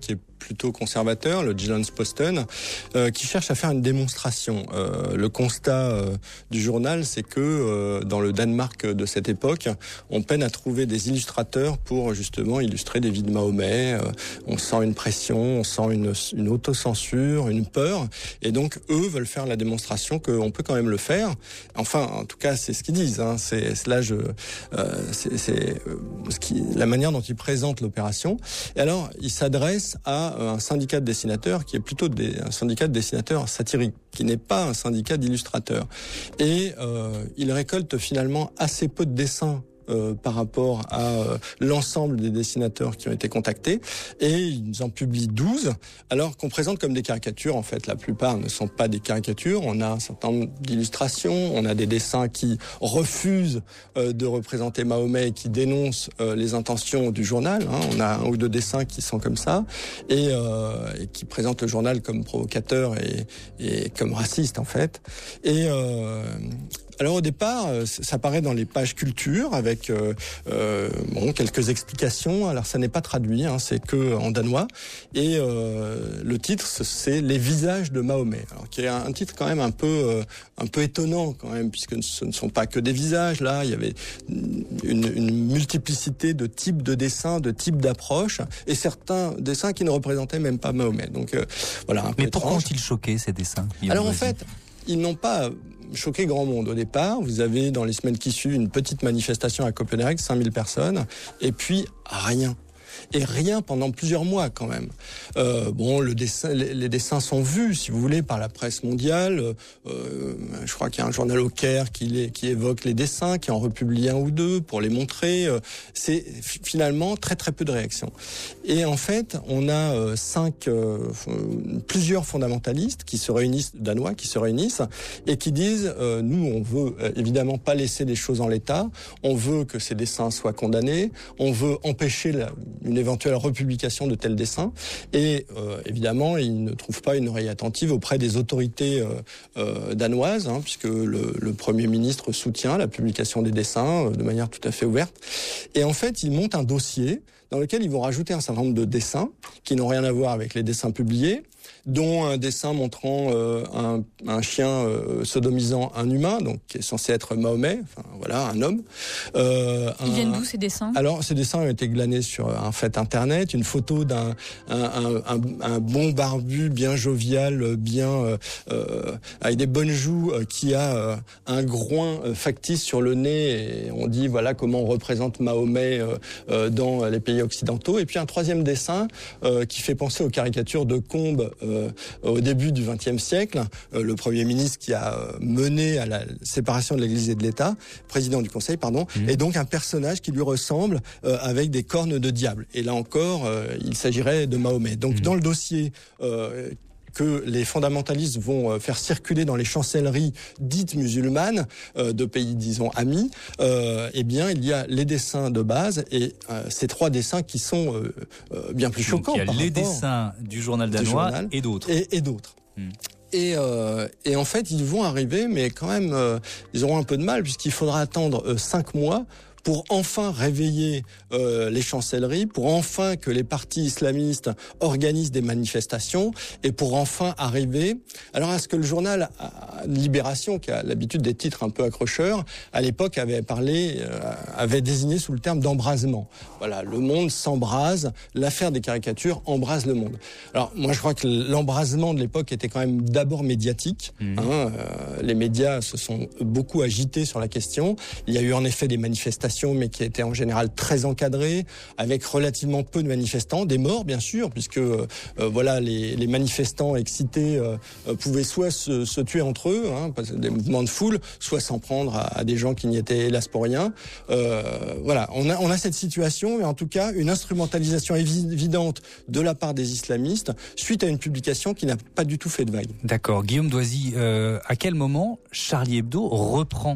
C: plutôt conservateur, le Jyllands-Posten, euh, qui cherche à faire une démonstration. Euh, le constat euh, du journal, c'est que euh, dans le Danemark de cette époque, on peine à trouver des illustrateurs pour justement illustrer des vies de Mahomet. Euh, on sent une pression, on sent une, une autocensure, une peur, et donc eux veulent faire la démonstration qu'on peut quand même le faire. Enfin, en tout cas, c'est ce qu'ils disent. Hein. C'est, c'est là, je, euh, c'est, c'est euh, ce qui, la manière dont ils présentent l'opération. Et alors, ils s'adressent à un syndicat de dessinateurs qui est plutôt des, un syndicat de dessinateurs satiriques, qui n'est pas un syndicat d'illustrateurs. Et euh, ils récoltent finalement assez peu de dessins Euh, par rapport à euh, l'ensemble des dessinateurs qui ont été contactés, et ils en publient douze, alors qu'on présente comme des caricatures. En fait, la plupart ne sont pas des caricatures. On a un certain nombre d'illustrations, on a des dessins qui refusent euh, de représenter Mahomet et qui dénoncent euh, les intentions du journal. Hein. On a un ou deux dessins qui sont comme ça, et, euh, et qui présentent le journal comme provocateur et, et comme raciste, en fait. Et... Euh, Alors au départ, ça paraît dans les pages culture avec euh, euh, bon, quelques explications. Alors ça n'est pas traduit, hein, c'est que en danois. Et euh, le titre, c'est Les visages de Mahomet. Alors qui est un titre quand même un peu euh, un peu étonnant quand même, puisque ce ne sont pas que des visages. Là, il y avait une, une multiplicité de types de dessins, de types d'approches, et certains dessins qui ne représentaient même pas Mahomet. Donc euh, voilà. Un
B: Mais
C: peu
B: pourquoi
C: étrange.
B: ont-ils choqué ces dessins?
C: Alors en fait, ils n'ont pas choqué grand monde au départ. Vous avez dans les semaines qui suivent une petite manifestation à Copenhague, cinq mille personnes, et puis rien. Et rien pendant plusieurs mois quand même. Euh, bon, le dessin, les, les dessins sont vus, si vous voulez, par la presse mondiale. Euh, je crois qu'il y a un journal au Caire qui, les, qui évoque les dessins, qui en republie un ou deux pour les montrer. Euh, c'est finalement très très peu de réactions. Et en fait, on a euh, cinq, euh, plusieurs fondamentalistes qui se réunissent, danois, qui se réunissent et qui disent euh, nous, on veut euh, évidemment pas laisser les choses en l'état. On veut que ces dessins soient condamnés. On veut empêcher la une éventuelle republication de tels dessins, et euh, évidemment ils ne trouvent pas une oreille attentive auprès des autorités euh, euh, danoises, hein, puisque le, le Premier ministre soutient la publication des dessins euh, de manière tout à fait ouverte, et en fait ils montent un dossier dans lequel ils vont rajouter un certain nombre de dessins qui n'ont rien à voir avec les dessins publiés, dont un dessin montrant euh, un, un chien euh, sodomisant un humain, donc qui est censé être Mahomet, enfin voilà, un homme. Euh,
D: Ils
C: un,
D: viennent d'où ces dessins?
C: Alors ces dessins ont été glanés sur un fait internet, une photo d'un un, un, un, un bon barbu, bien jovial, bien euh, euh, avec des bonnes joues, euh, qui a euh, un groin euh, factice sur le nez, et on dit voilà comment on représente Mahomet euh, euh, dans les pays occidentaux. Et puis un troisième dessin euh, qui fait penser aux caricatures de Combes euh, au début du vingtième siècle, euh, le Premier ministre qui a euh, mené à la séparation de l'Église et de l'État, président du Conseil, pardon, mmh. et donc un personnage qui lui ressemble euh, avec des cornes de diable. Et là encore, euh, il s'agirait de Mahomet. Donc mmh. dans le dossier euh, que les fondamentalistes vont faire circuler dans les chancelleries dites musulmanes euh, de pays, disons, amis, euh, eh bien, il y a les dessins de base et euh, ces trois dessins qui sont euh, euh, bien plus choquants.
B: Donc, il y a
C: par
B: les
C: rapport
B: dessins du journal danois
C: du journal
B: et d'autres.
C: Et, et d'autres. Hmm. Et, euh, et en fait, ils vont arriver, mais quand même, euh, ils auront un peu de mal puisqu'il faudra attendre euh, cinq mois pour enfin réveiller euh, les chancelleries, pour enfin que les partis islamistes organisent des manifestations, et pour enfin arriver... Alors, à ce que le journal Libération, qui a l'habitude des titres un peu accrocheurs, à l'époque avait parlé, euh, avait désigné sous le terme d'embrasement. Voilà, le monde s'embrase, l'affaire des caricatures embrase le monde. Alors, moi, je crois que l'embrasement de l'époque était quand même d'abord médiatique. Mmh. Hein, euh, les médias se sont beaucoup agités sur la question. Il y a eu en effet des manifestations, mais qui étaient en général très encadrées, avec relativement peu de manifestants, des morts bien sûr, puisque euh, voilà les, les manifestants excités euh, pouvaient soit se, se tuer entre eux, hein, des mouvements de foule, soit s'en prendre à, à des gens qui n'y étaient hélas pour rien. Euh, voilà, on a, on a cette situation, et en tout cas une instrumentalisation évidente de la part des islamistes suite à une publication qui n'a pas du tout fait de vague.
B: D'accord, Guillaume Doisy, euh, à quel moment Charlie Hebdo reprend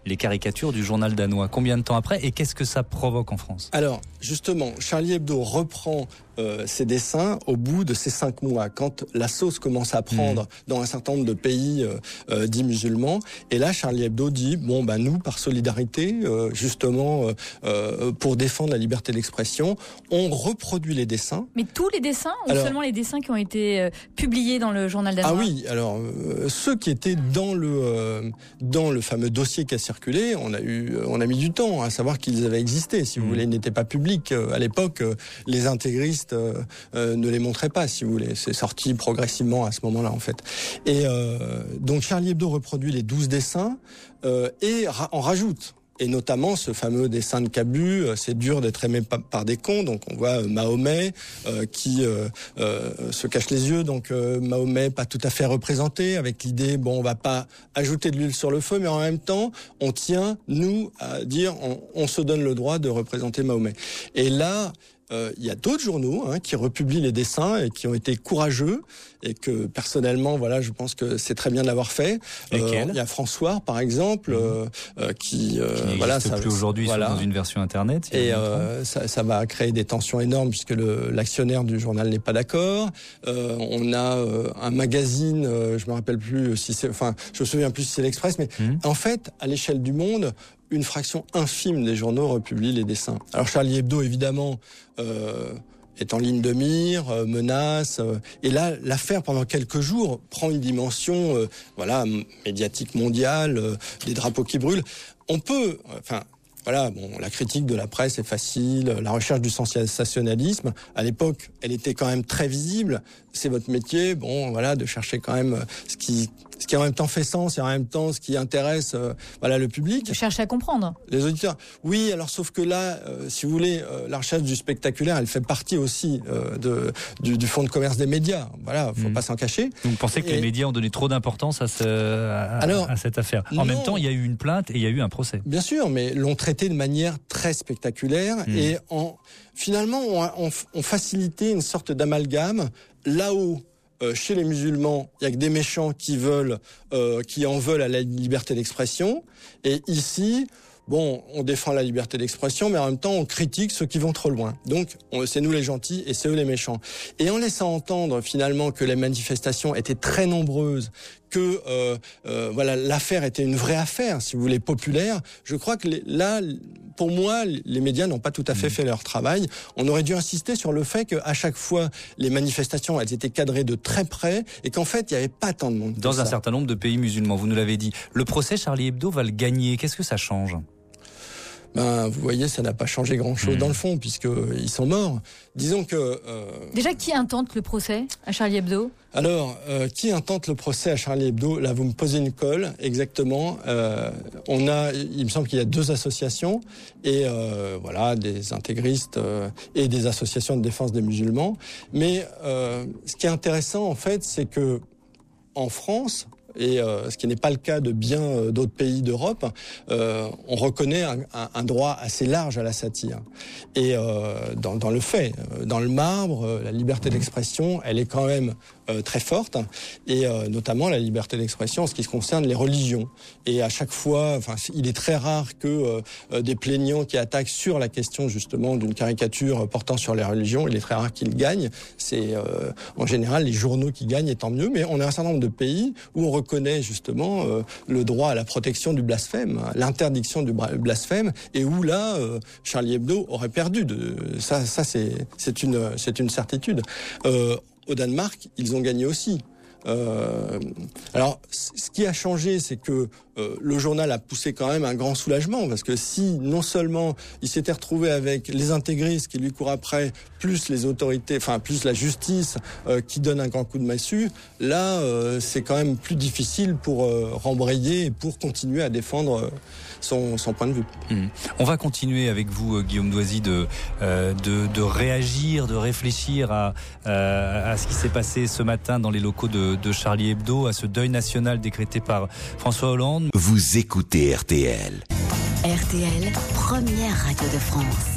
B: les caricatures du journal danois. Combien de temps après et qu'est-ce que ça provoque en France ?
C: Alors, justement, Charlie Hebdo reprend euh, ses dessins au bout de ces cinq mois, quand la sauce commence à prendre mmh. dans un certain nombre de pays euh, euh, dits musulmans. Et là, Charlie Hebdo dit, bon, ben nous, par solidarité, euh, justement, euh, euh, pour défendre la liberté d'expression, on reproduit les dessins.
D: Mais tous les dessins ou
C: alors,
D: seulement les dessins qui ont été euh, publiés dans le journal danois ?
C: Ah oui, alors euh, ceux qui étaient dans le euh, dans le fameux dossier qui a circulé, on a eu, on a mis du temps à savoir qu'ils avaient existé. Si vous mmh. voulez, ils n'étaient pas publics euh, à l'époque. Euh, les intégristes euh, euh, ne les montraient pas, si vous voulez. C'est sorti progressivement à ce moment-là, en fait. Et euh, donc Charlie Hebdo reproduit les douze dessins euh, et ra- en rajoute. Et notamment ce fameux dessin de Cabu, euh, c'est dur d'être aimé par, par des cons. Donc on voit euh, Mahomet euh, qui euh, euh, se cache les yeux. Donc euh, Mahomet pas tout à fait représenté, avec l'idée bon on va pas ajouter de l'huile sur le feu, mais en même temps on tient nous à dire on, on se donne le droit de représenter Mahomet. Et là il euh, y a d'autres journaux hein, qui republient les dessins et qui ont été courageux et que personnellement, voilà, je pense que c'est très bien de l'avoir fait. Il euh, y a François, par exemple, mmh. euh, euh, qui, euh,
B: qui
C: voilà,
B: ça plus aujourd'hui voilà. dans une version internet.
C: Et euh, ça, ça va créer des tensions énormes puisque le, l'actionnaire du journal n'est pas d'accord. Euh, on a euh, un magazine, euh, je me rappelle plus si c'est, enfin, je me souviens plus si c'est l'Express, mais mmh. en fait, à l'échelle du monde, une fraction infime des journaux republie les dessins. Alors Charlie Hebdo, évidemment, euh, est en ligne de mire, euh, menace. Euh, et là, l'affaire, pendant quelques jours, prend une dimension euh, voilà, médiatique mondiale, euh, des drapeaux qui brûlent. On peut... enfin. Voilà, bon, la critique de la presse est facile, la recherche du sensationnalisme, à l'époque, elle était quand même très visible. C'est votre métier, bon, voilà, de chercher quand même ce qui, ce qui en même temps fait sens et en même temps ce qui intéresse, euh, voilà, le public.
D: De chercher à comprendre.
C: Les auditeurs. Oui, alors sauf que là, euh, si vous voulez, euh, la recherche du spectaculaire, elle fait partie aussi euh, de du, du fonds de commerce des médias. Voilà, faut mmh. pas s'en cacher.
B: Donc, vous pensez que et... les médias ont donné trop d'importance à, ce, à, alors, à cette affaire. En non, même temps, il y a eu une plainte et il y a eu un procès.
C: Bien sûr, mais l'ont traité de manière très spectaculaire mmh. et en finalement on, on, on facilitait une sorte d'amalgame là-haut. Euh, chez les musulmans, il y a que des méchants qui veulent, euh, qui en veulent à la liberté d'expression, et ici, bon, on défend la liberté d'expression, mais en même temps, on critique ceux qui vont trop loin. Donc, on, c'est nous les gentils et c'est eux les méchants. Et en laissant entendre finalement que les manifestations étaient très nombreuses, que euh, euh, voilà, l'affaire était une vraie affaire, si vous voulez, populaire. Je crois que les, là, pour moi, les médias n'ont pas tout à fait fait leur travail. On aurait dû insister sur le fait qu'à chaque fois, les manifestations, elles étaient cadrées de très près et qu'en fait, il n'y avait pas tant de monde.
B: Dans un
C: ça.
B: certain nombre de pays musulmans, vous nous l'avez dit. Le procès Charlie Hebdo va le gagner. Qu'est-ce que ça change ?
C: Ben, vous voyez, ça n'a pas changé grand-chose mmh. dans le fond, puisqu'ils sont morts. Disons que... Euh...
D: Déjà, qui intente le procès à Charlie Hebdo ?
C: Alors, euh, qui intente le procès à Charlie Hebdo ? Là, vous me posez une colle, exactement. Euh, on a, il me semble qu'il y a deux associations, et euh, voilà, des intégristes euh, et des associations de défense des musulmans. Mais euh, ce qui est intéressant, en fait, c'est que en France... et euh, ce qui n'est pas le cas de bien euh, d'autres pays d'Europe, euh, on reconnaît un, un, un droit assez large à la satire. Et euh, dans, dans le fait, dans le marbre, euh, la liberté d'expression, elle est quand même euh, très forte, et euh, notamment la liberté d'expression en ce qui concerne les religions. Et à chaque fois, enfin, il est très rare que euh, des plaignants qui attaquent sur la question justement d'une caricature portant sur les religions, il est très rare qu'ils gagnent. C'est euh, en général les journaux qui gagnent, et tant mieux. Mais on a un certain nombre de pays où on reconnaît justement euh, le droit à la protection du blasphème, l'interdiction du blasphème, et où là, euh, Charlie Hebdo aurait perdu. De, ça, ça c'est, c'est une, c'est une certitude. Euh, au Danemark, ils ont gagné aussi. Euh, alors, ce qui a changé, c'est que euh, le journal a poussé quand même un grand soulagement, parce que si non seulement il s'était retrouvé avec les intégristes qui lui courent après, plus les autorités, enfin plus la justice euh, qui donne un grand coup de massue, là euh, c'est quand même plus difficile pour euh, rembrayer et pour continuer à défendre euh, son, son point de vue.
B: Mmh. On va continuer avec vous, Guillaume Doisy, de, euh, de, de réagir, de réfléchir à, euh, à ce qui s'est passé ce matin dans les locaux de, de Charlie Hebdo, à ce deuil national décrété par François Hollande.
A: Vous écoutez R T L.
G: R T L, première radio de France.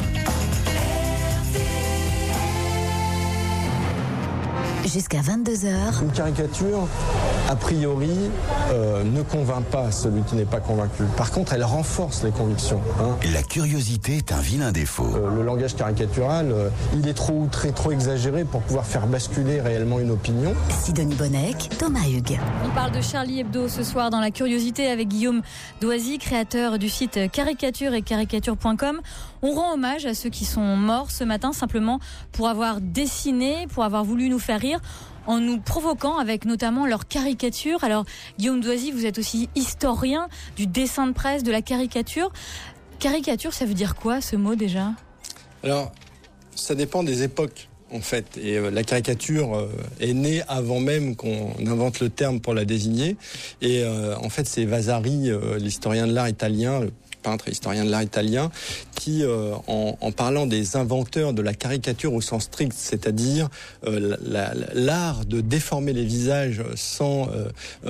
G: Jusqu'à vingt-deux heures.
C: Une caricature a priori, euh, ne convainc pas celui qui n'est pas convaincu. Par contre, elle renforce les convictions. Hein.
A: La curiosité est un vilain défaut.
C: Euh, le langage caricatural, euh, il est trop outré, trop exagéré pour pouvoir faire basculer réellement une opinion.
G: Sidonie Bonnec, Thomas Hugues.
D: On parle de Charlie Hebdo ce soir dans La Curiosité avec Guillaume Doisy, créateur du site caricature et caricature point com. On rend hommage à ceux qui sont morts ce matin simplement pour avoir dessiné, pour avoir voulu nous faire rire, en nous provoquant avec notamment leurs caricatures. Alors Guillaume Doisy, vous êtes aussi historien du dessin de presse, de la caricature. Caricature, ça veut dire quoi ce mot déjà ?
C: Alors, ça dépend des époques. En fait, et euh, la caricature euh, est née avant même qu'on invente le terme pour la désigner. Et euh, en fait, c'est Vasari, euh, l'historien de l'art italien, le peintre et historien de l'art italien, qui, euh, en, en parlant des inventeurs de la caricature au sens strict, c'est-à-dire euh, la, la, l'art de déformer les visages sans euh,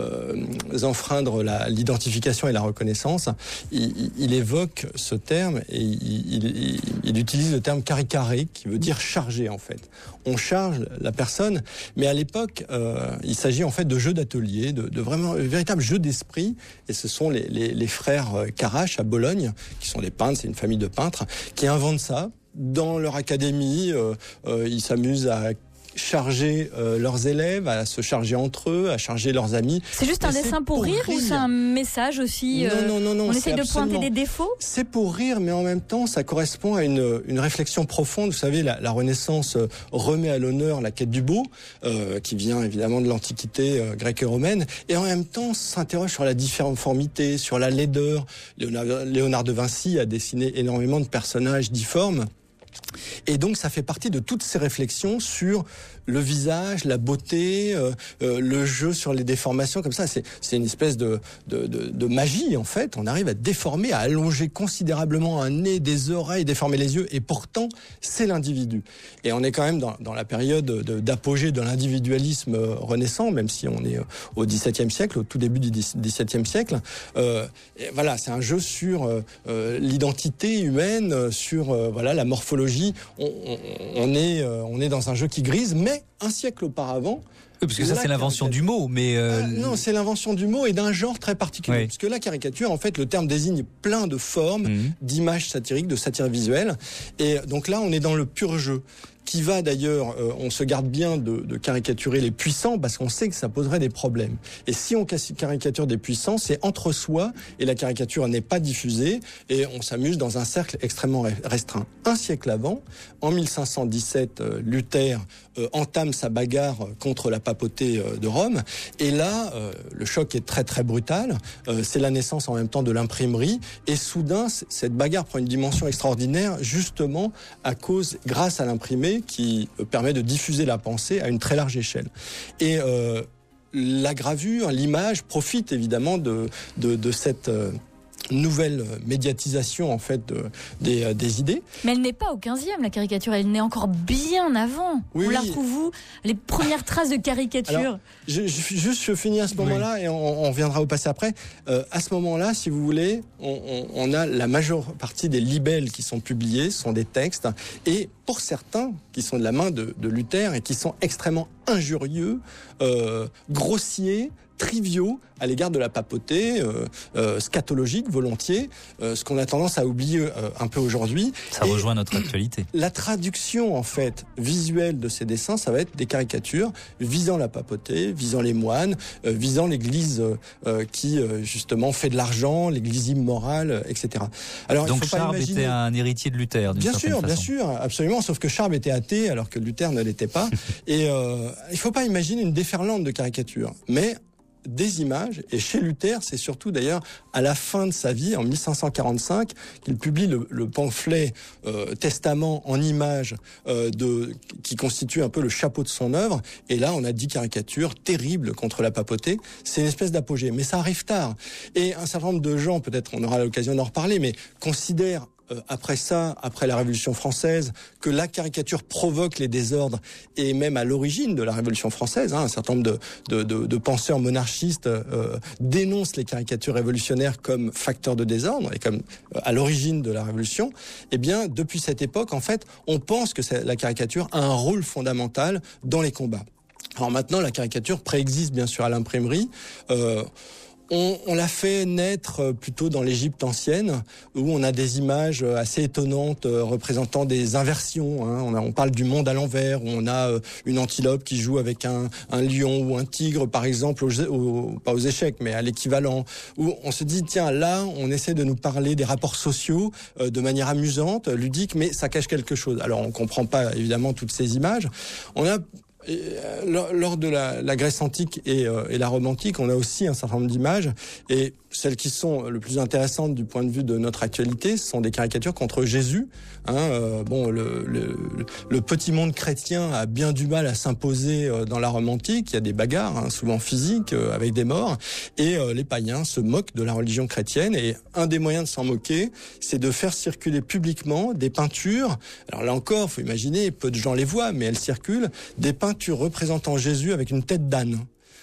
C: euh, enfreindre la, l'identification et la reconnaissance, il, il évoque ce terme et il, il, il utilise le terme caricare, qui veut dire charger en fait. On charge la personne, mais à l'époque, euh, il s'agit en fait de jeux d'atelier, de, de vraiment un véritable jeu d'esprit, et ce sont les, les, les frères Carache à Bologne, qui sont des peintres, c'est une famille de peintres, qui inventent ça. Dans leur académie, euh, euh, ils s'amusent à charger euh, leurs élèves, à se charger entre eux, à charger leurs amis.
D: C'est juste un
C: et
D: dessin pour, pour rire, rire ou c'est un message aussi euh,
C: Non, non, non, non.
D: On essaie de pointer des défauts.
C: C'est pour rire, mais en même temps, ça correspond à une, une réflexion profonde. Vous savez, la, la Renaissance remet à l'honneur la quête du beau, euh, qui vient évidemment de l'Antiquité euh, grecque et romaine, et en même temps s'interroge sur la difformité, sur la laideur. Léonard, Léonard de Vinci a dessiné énormément de personnages difformes. Et donc ça fait partie de toutes ces réflexions sur le visage, la beauté, euh, euh, le jeu sur les déformations, comme ça. C'est, c'est une espèce de, de, de, de magie, en fait. On arrive à déformer, à allonger considérablement un nez, des oreilles, déformer les yeux, et pourtant, c'est l'individu. Et on est quand même dans, dans la période de, d'apogée de l'individualisme renaissant, même si on est au XVIIe siècle, au tout début du XVIIe siècle. Euh, et voilà, c'est un jeu sur euh, l'identité humaine, sur euh, voilà la morphologie. On, on, on, est, euh, on est dans un jeu qui grise, mais un siècle auparavant...
B: Oui, parce que ça, c'est l'invention du mot, mais... Euh...
C: Ah, non, c'est l'invention du mot et d'un genre très particulier.
B: Oui.
C: Parce que la caricature, en fait, le terme désigne plein de formes, mmh. d'images satiriques, de satire visuelle. Et donc là, on est dans le pur jeu. Qui va d'ailleurs, euh, on se garde bien de, de caricaturer les puissants parce qu'on sait que ça poserait des problèmes. Et si on caricature des puissants, c'est entre soi et la caricature n'est pas diffusée et on s'amuse dans un cercle extrêmement restreint. Un siècle avant, en mille cinq cent dix-sept, euh, Luther euh, entame sa bagarre contre la papauté euh, de Rome. Et là, euh, le choc est très très brutal. Euh, c'est la naissance en même temps de l'imprimerie. Et soudain, c- cette bagarre prend une dimension extraordinaire justement à cause, grâce à l'imprimé, qui permet de diffuser la pensée à une très large échelle. Et euh, la gravure, l'image profite évidemment de, de, de cette... Euh, nouvelle médiatisation en fait de, des, des idées.
D: Mais elle n'est pas au quinzième, la caricature, elle naît encore bien avant.
C: Oui,
D: on
C: oui.
D: la retrouve où ? Les premières traces de caricature.
C: Alors, je, je, juste je finis à ce moment-là oui. et on, on reviendra au passé après. Euh, à ce moment-là, si vous voulez, on, on, on a la majeure partie des libelles qui sont publiés, ce sont des textes, et pour certains qui sont de la main de, de Luther et qui sont extrêmement injurieux, euh, grossiers, triviaux à l'égard de la papauté, euh, euh, scatologique volontiers, euh, ce qu'on a tendance à oublier euh, un peu aujourd'hui.
B: Ça
C: Et
B: rejoint notre actualité.
C: La traduction en fait visuelle de ces dessins, ça va être des caricatures visant la papauté, visant les moines, euh, visant l'Église euh, qui euh, justement fait de l'argent, l'Église immorale, euh, et cetera. Alors
B: donc
C: il faut pas
B: Charb
C: imaginer...
B: était un héritier de Luther, d'une
C: bien
B: certaine
C: sûr,
B: façon.
C: bien sûr, absolument. Sauf que Charb était athée alors que Luther ne l'était pas. Et euh, il faut pas imaginer une déferlante de caricatures, mais des images, et chez Luther, c'est surtout d'ailleurs à la fin de sa vie, en mille cinq cent quarante-cinq, qu'il publie le, le pamphlet euh, Testament en images euh, de, qui constitue un peu le chapeau de son œuvre, et là on a dix caricatures terribles contre la papauté, c'est une espèce d'apogée, mais ça arrive tard, et un certain nombre de gens, peut-être on aura l'occasion d'en reparler, mais considèrent après ça, après la Révolution française, que la caricature provoque les désordres et même à l'origine de la Révolution française, hein, un certain nombre de, de, de, de penseurs monarchistes euh, dénoncent les caricatures révolutionnaires comme facteurs de désordre et comme euh, à l'origine de la Révolution. Eh bien, depuis cette époque, en fait, on pense que la caricature a un rôle fondamental dans les combats. Alors maintenant, la caricature préexiste bien sûr à l'imprimerie. Euh, On, on l'a fait naître plutôt dans l'Égypte ancienne, où on a des images assez étonnantes euh, représentant des inversions. Hein. On, a, on parle du monde à l'envers, où on a euh, une antilope qui joue avec un, un lion ou un tigre, par exemple, aux, aux, pas aux échecs, mais à l'équivalent. Où on se dit, tiens, là, on essaie de nous parler des rapports sociaux euh, de manière amusante, ludique, mais ça cache quelque chose. Alors, on comprend pas évidemment toutes ces images. On a Et, euh, lors de la, la Grèce antique et, euh, et la Rome antique, on a aussi un certain nombre d'images, et celles qui sont le plus intéressantes du point de vue de notre actualité, ce sont des caricatures contre Jésus. Hein, euh, bon, le, le, le petit monde chrétien a bien du mal à s'imposer euh, dans la Rome antique. Il y a des bagarres, hein, souvent physiques, euh, avec des morts, et euh, les païens se moquent de la religion chrétienne. Et un des moyens de s'en moquer, c'est de faire circuler publiquement des peintures. Alors là encore, faut imaginer, peu de gens les voient, mais elles circulent, des peintures représentant Jésus avec une tête d'âne.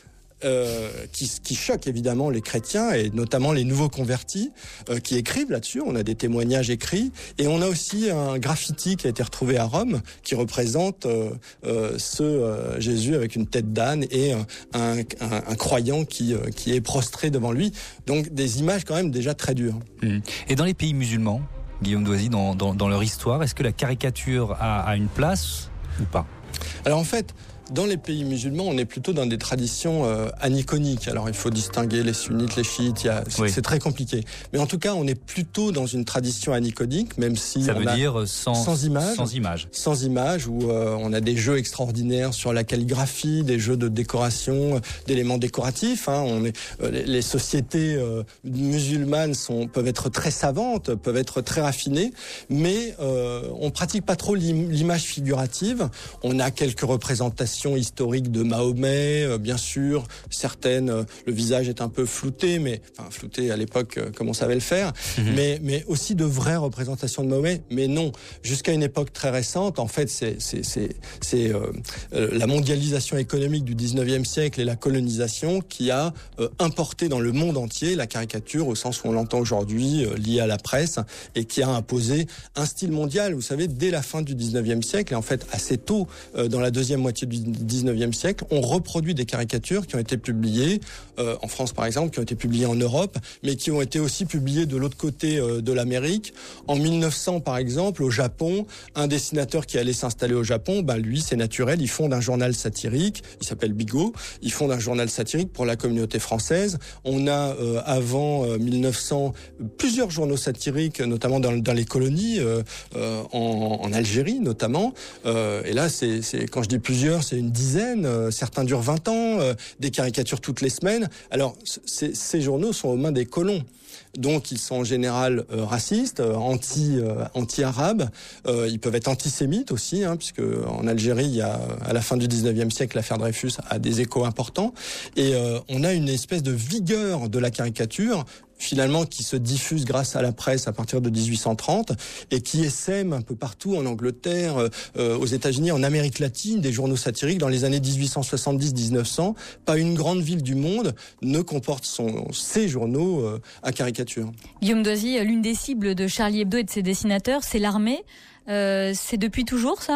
C: Euh, qui, qui choque évidemment les chrétiens et notamment les nouveaux convertis euh, qui écrivent là-dessus. On a des témoignages écrits, et on a aussi un graffiti qui a été retrouvé à Rome qui représente euh, euh, ce euh, Jésus avec une tête d'âne et un, un, un, un croyant qui, euh, qui est prostré devant lui. Donc des images quand même déjà très dures.
B: Mmh. Et dans les pays musulmans, Guillaume Doisy, dans, dans, dans leur histoire, est-ce que la caricature a, a une place ou pas ?
C: Alors en fait, dans les pays musulmans, on est plutôt dans des traditions euh, aniconiques. Alors il faut distinguer les sunnites, les chiites, il y a, c'est, oui. c'est très compliqué. Mais en tout cas, on est plutôt dans une tradition aniconique, même si
B: ça
C: on
B: veut
C: a
B: dire sans,
C: sans images,
B: sans images,
C: sans images, où euh, on a des jeux extraordinaires sur la calligraphie, des jeux de décoration, d'éléments décoratifs. Hein. On est, euh, les, les sociétés euh, musulmanes sont peuvent être très savantes, peuvent être très raffinées, mais euh, on pratique pas trop l'im- l'image figurative. On a quelques représentations historique de Mahomet, euh, bien sûr, certaines, euh, le visage est un peu flouté, mais enfin flouté à l'époque euh, comme on savait le faire, mmh. mais mais aussi de vraies représentations de Mahomet, mais non, jusqu'à une époque très récente, en fait, c'est c'est c'est c'est euh, euh, la mondialisation économique du dix-neuvième siècle et la colonisation qui a euh, importé dans le monde entier la caricature au sens où on l'entend aujourd'hui, euh, liée à la presse, et qui a imposé un style mondial, vous savez, dès la fin du dix-neuvième siècle, et en fait assez tôt euh, dans la deuxième moitié du dix-neuvième siècle, on reproduit des caricatures qui ont été publiées euh, en France par exemple, qui ont été publiées en Europe, mais qui ont été aussi publiées de l'autre côté euh, de l'Amérique. En mille neuf cents par exemple, au Japon, un dessinateur qui allait s'installer au Japon, ben lui c'est naturel, il fonde un journal satirique, il s'appelle Bigot, il fonde un journal satirique pour la communauté française. On a euh, avant euh, mille neuf cents plusieurs journaux satiriques, notamment dans, dans les colonies, euh, euh, en, en Algérie notamment, euh, et là c'est, c'est quand je dis plusieurs, c'est une dizaine, euh, certains durent vingt ans, euh, des caricatures toutes les semaines. Alors, c- ces journaux sont aux mains des colons. Donc, ils sont en général euh, racistes, euh, anti, euh, anti-arabes. Euh, ils peuvent être antisémites aussi, hein, puisque en Algérie, il y a, à la fin du dix-neuvième siècle, l'affaire Dreyfus a des échos importants. Et euh, on a une espèce de vigueur de la caricature, finalement, qui se diffuse grâce à la presse à partir de dix-huit cent trente et qui essaime un peu partout en Angleterre, euh, aux États-Unis, en Amérique latine, des journaux satiriques dans les années dix-huit cent soixante-dix à dix-neuf cents. Pas une grande ville du monde ne comporte son, ses journaux euh, à caricature.
D: Guillaume Doisy, l'une des cibles de Charlie Hebdo et de ses dessinateurs, c'est l'armée. Euh, c'est depuis toujours ça ?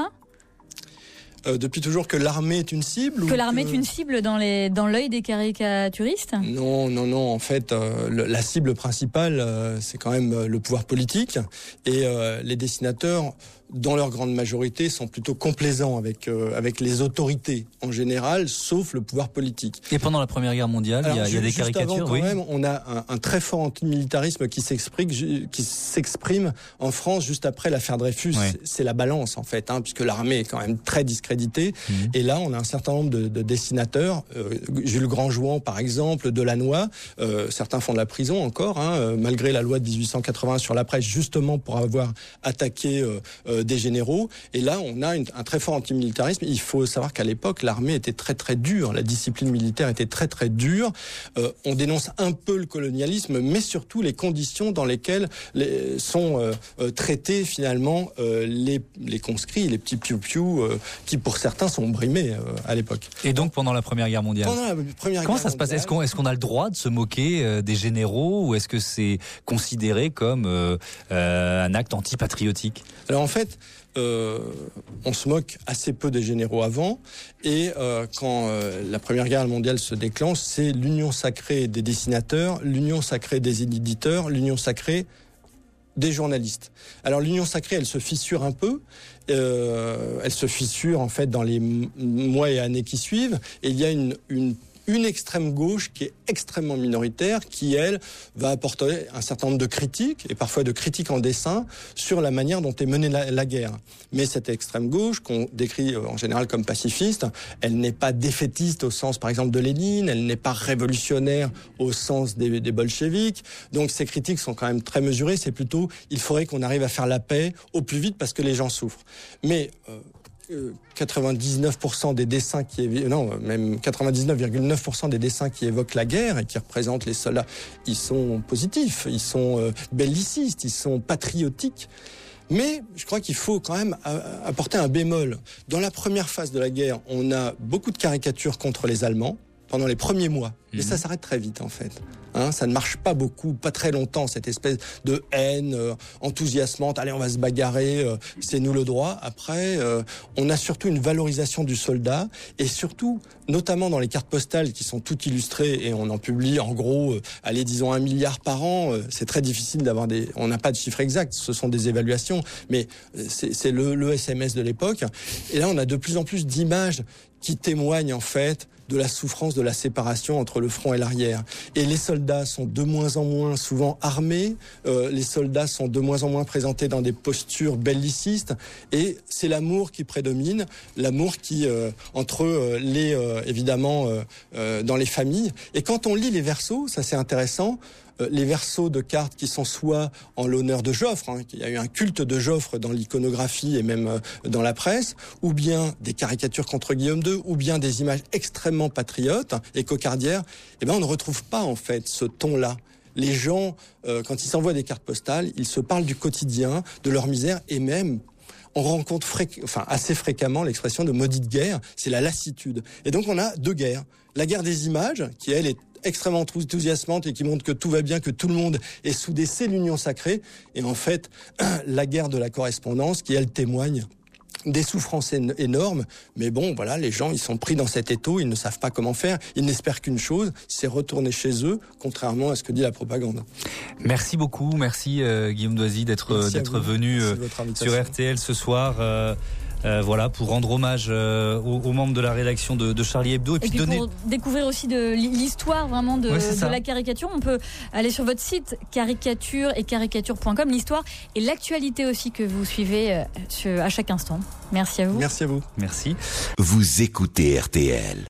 C: Euh, depuis toujours que l'armée est une cible?
D: Que
C: ou
D: l'armée
C: que...
D: est une cible dans, les, dans l'œil des caricaturistes?
C: Non, non, non. En fait, euh, le, la cible principale, euh, c'est quand même le pouvoir politique. Et euh, les dessinateurs, dans leur grande majorité, sont plutôt complaisants avec euh, avec les autorités en général, sauf le pouvoir politique.
B: Et pendant la Première Guerre mondiale,
C: Alors,
B: il y a, il y a des
C: juste
B: caricatures,
C: avant, quand
B: oui.
C: même, on a un, un très fort antimilitarisme qui s'exprime, qui s'exprime en France juste après l'affaire Dreyfus.
B: Oui.
C: C'est, c'est la balance en fait, hein, puisque l'armée est quand même très discréditée. Mmh. Et là, on a un certain nombre de, de dessinateurs, euh, Jules Grandjouan par exemple, Delannoy. Euh, certains font de la prison encore, hein, malgré la loi de dix-huit cent quatre-vingts sur la presse, justement pour avoir attaqué euh, euh, des généraux. Et là, on a une, un très fort antimilitarisme. Il faut savoir qu'à l'époque, l'armée était très très dure. La discipline militaire était très très dure. Euh, on dénonce un peu le colonialisme, mais surtout les conditions dans lesquelles les, sont euh, euh, traités finalement euh, les, les conscrits, les petits piou-piou euh, qui pour certains sont brimés euh, à l'époque.
B: Et donc pendant la Première Guerre mondiale.
C: Pendant la Première
B: Comment
C: Guerre
B: ça se passe?
C: mondiale,
B: Est-ce qu'on est-ce qu'on a le droit de se moquer euh, des généraux ou est-ce que c'est considéré comme euh, euh, un acte antipatriotique?
C: Alors en fait, euh, on se moque assez peu des généraux avant, et euh, quand euh, la Première Guerre mondiale se déclenche, c'est l'union sacrée des dessinateurs, l'union sacrée des éditeurs, l'union sacrée des journalistes. Alors l'union sacrée, elle se fissure un peu, euh, elle se fissure en fait dans les m- mois et années qui suivent, et il y a une, une une extrême gauche qui est extrêmement minoritaire, qui, elle, va apporter un certain nombre de critiques, et parfois de critiques en dessin, sur la manière dont est menée la, la guerre. Mais cette extrême gauche, qu'on décrit en général comme pacifiste, elle n'est pas défaitiste au sens, par exemple, de Lénine, elle n'est pas révolutionnaire au sens des, des bolcheviks. Donc ces critiques sont quand même très mesurées, c'est plutôt, il faudrait qu'on arrive à faire la paix au plus vite parce que les gens souffrent. Mais... Euh, quatre-vingt-dix-neuf pour cent des dessins qui évi- non même quatre-vingt-dix-neuf virgule neuf pour cent des dessins qui évoquent la guerre et qui représentent les soldats, ils sont positifs, ils sont euh, bellicistes, ils sont patriotiques. Mais je crois qu'il faut quand même apporter un bémol. Dans la première phase de la guerre, on a beaucoup de caricatures contre les Allemands pendant les premiers mois. Et mmh. ça s'arrête très vite, en fait. Hein, ça ne marche pas beaucoup, pas très longtemps, cette espèce de haine euh, enthousiasmante. Allez, on va se bagarrer, euh, c'est nous le droit. Après, euh, on a surtout une valorisation du soldat. Et surtout, notamment dans les cartes postales qui sont toutes illustrées, et on en publie en gros, euh, allez, disons un milliard par an. Euh, c'est très difficile d'avoir des... On n'a pas de chiffres exacts, ce sont des évaluations. Mais euh, c'est, c'est le, le S M S de l'époque. Et là, on a de plus en plus d'images qui témoignent en fait de la souffrance de la séparation entre le front et l'arrière. Et les soldats sont de moins en moins souvent armés, euh, les soldats sont de moins en moins présentés dans des postures bellicistes, et c'est l'amour qui prédomine, l'amour qui, euh, entre euh, les, euh, évidemment, euh, euh, dans les familles. Et quand on lit les versos, ça c'est intéressant, les versos de cartes qui sont soit en l'honneur de Joffre, hein, il y a eu un culte de Joffre dans l'iconographie et même dans la presse, ou bien des caricatures contre Guillaume deux, ou bien des images extrêmement patriotes et cocardières, eh ben on ne retrouve pas en fait ce ton-là. Les gens, euh, quand ils s'envoient des cartes postales, ils se parlent du quotidien, de leur misère, et même on rencontre fré- enfin, assez fréquemment l'expression de maudite guerre, c'est la lassitude. Et donc on a deux guerres. La guerre des images, qui elle est extrêmement enthousiasmante et qui montre que tout va bien, que tout le monde est soudé, c'est l'union sacrée. Et en fait, la guerre de la correspondance, qui elle témoigne des souffrances énormes, mais bon, voilà, les gens, ils sont pris dans cet étau, ils ne savent pas comment faire, ils n'espèrent qu'une chose, c'est retourner chez eux, contrairement à ce que dit la propagande.
B: Merci beaucoup, merci euh, Guillaume Doisy d'être
C: merci
B: d'être venu euh, sur R T L ce soir. Euh, Euh, voilà, pour rendre hommage euh, aux, aux membres de la rédaction de, de Charlie Hebdo. Et,
D: et
B: puis,
D: puis
B: donner...
D: pour découvrir aussi de l'histoire vraiment de,
B: ouais,
D: de la caricature, on peut aller sur votre site caricature et caricature point com, l'histoire et l'actualité aussi que vous suivez euh, à chaque instant. Merci à vous.
C: Merci à vous.
B: Merci.
A: Vous écoutez R T L.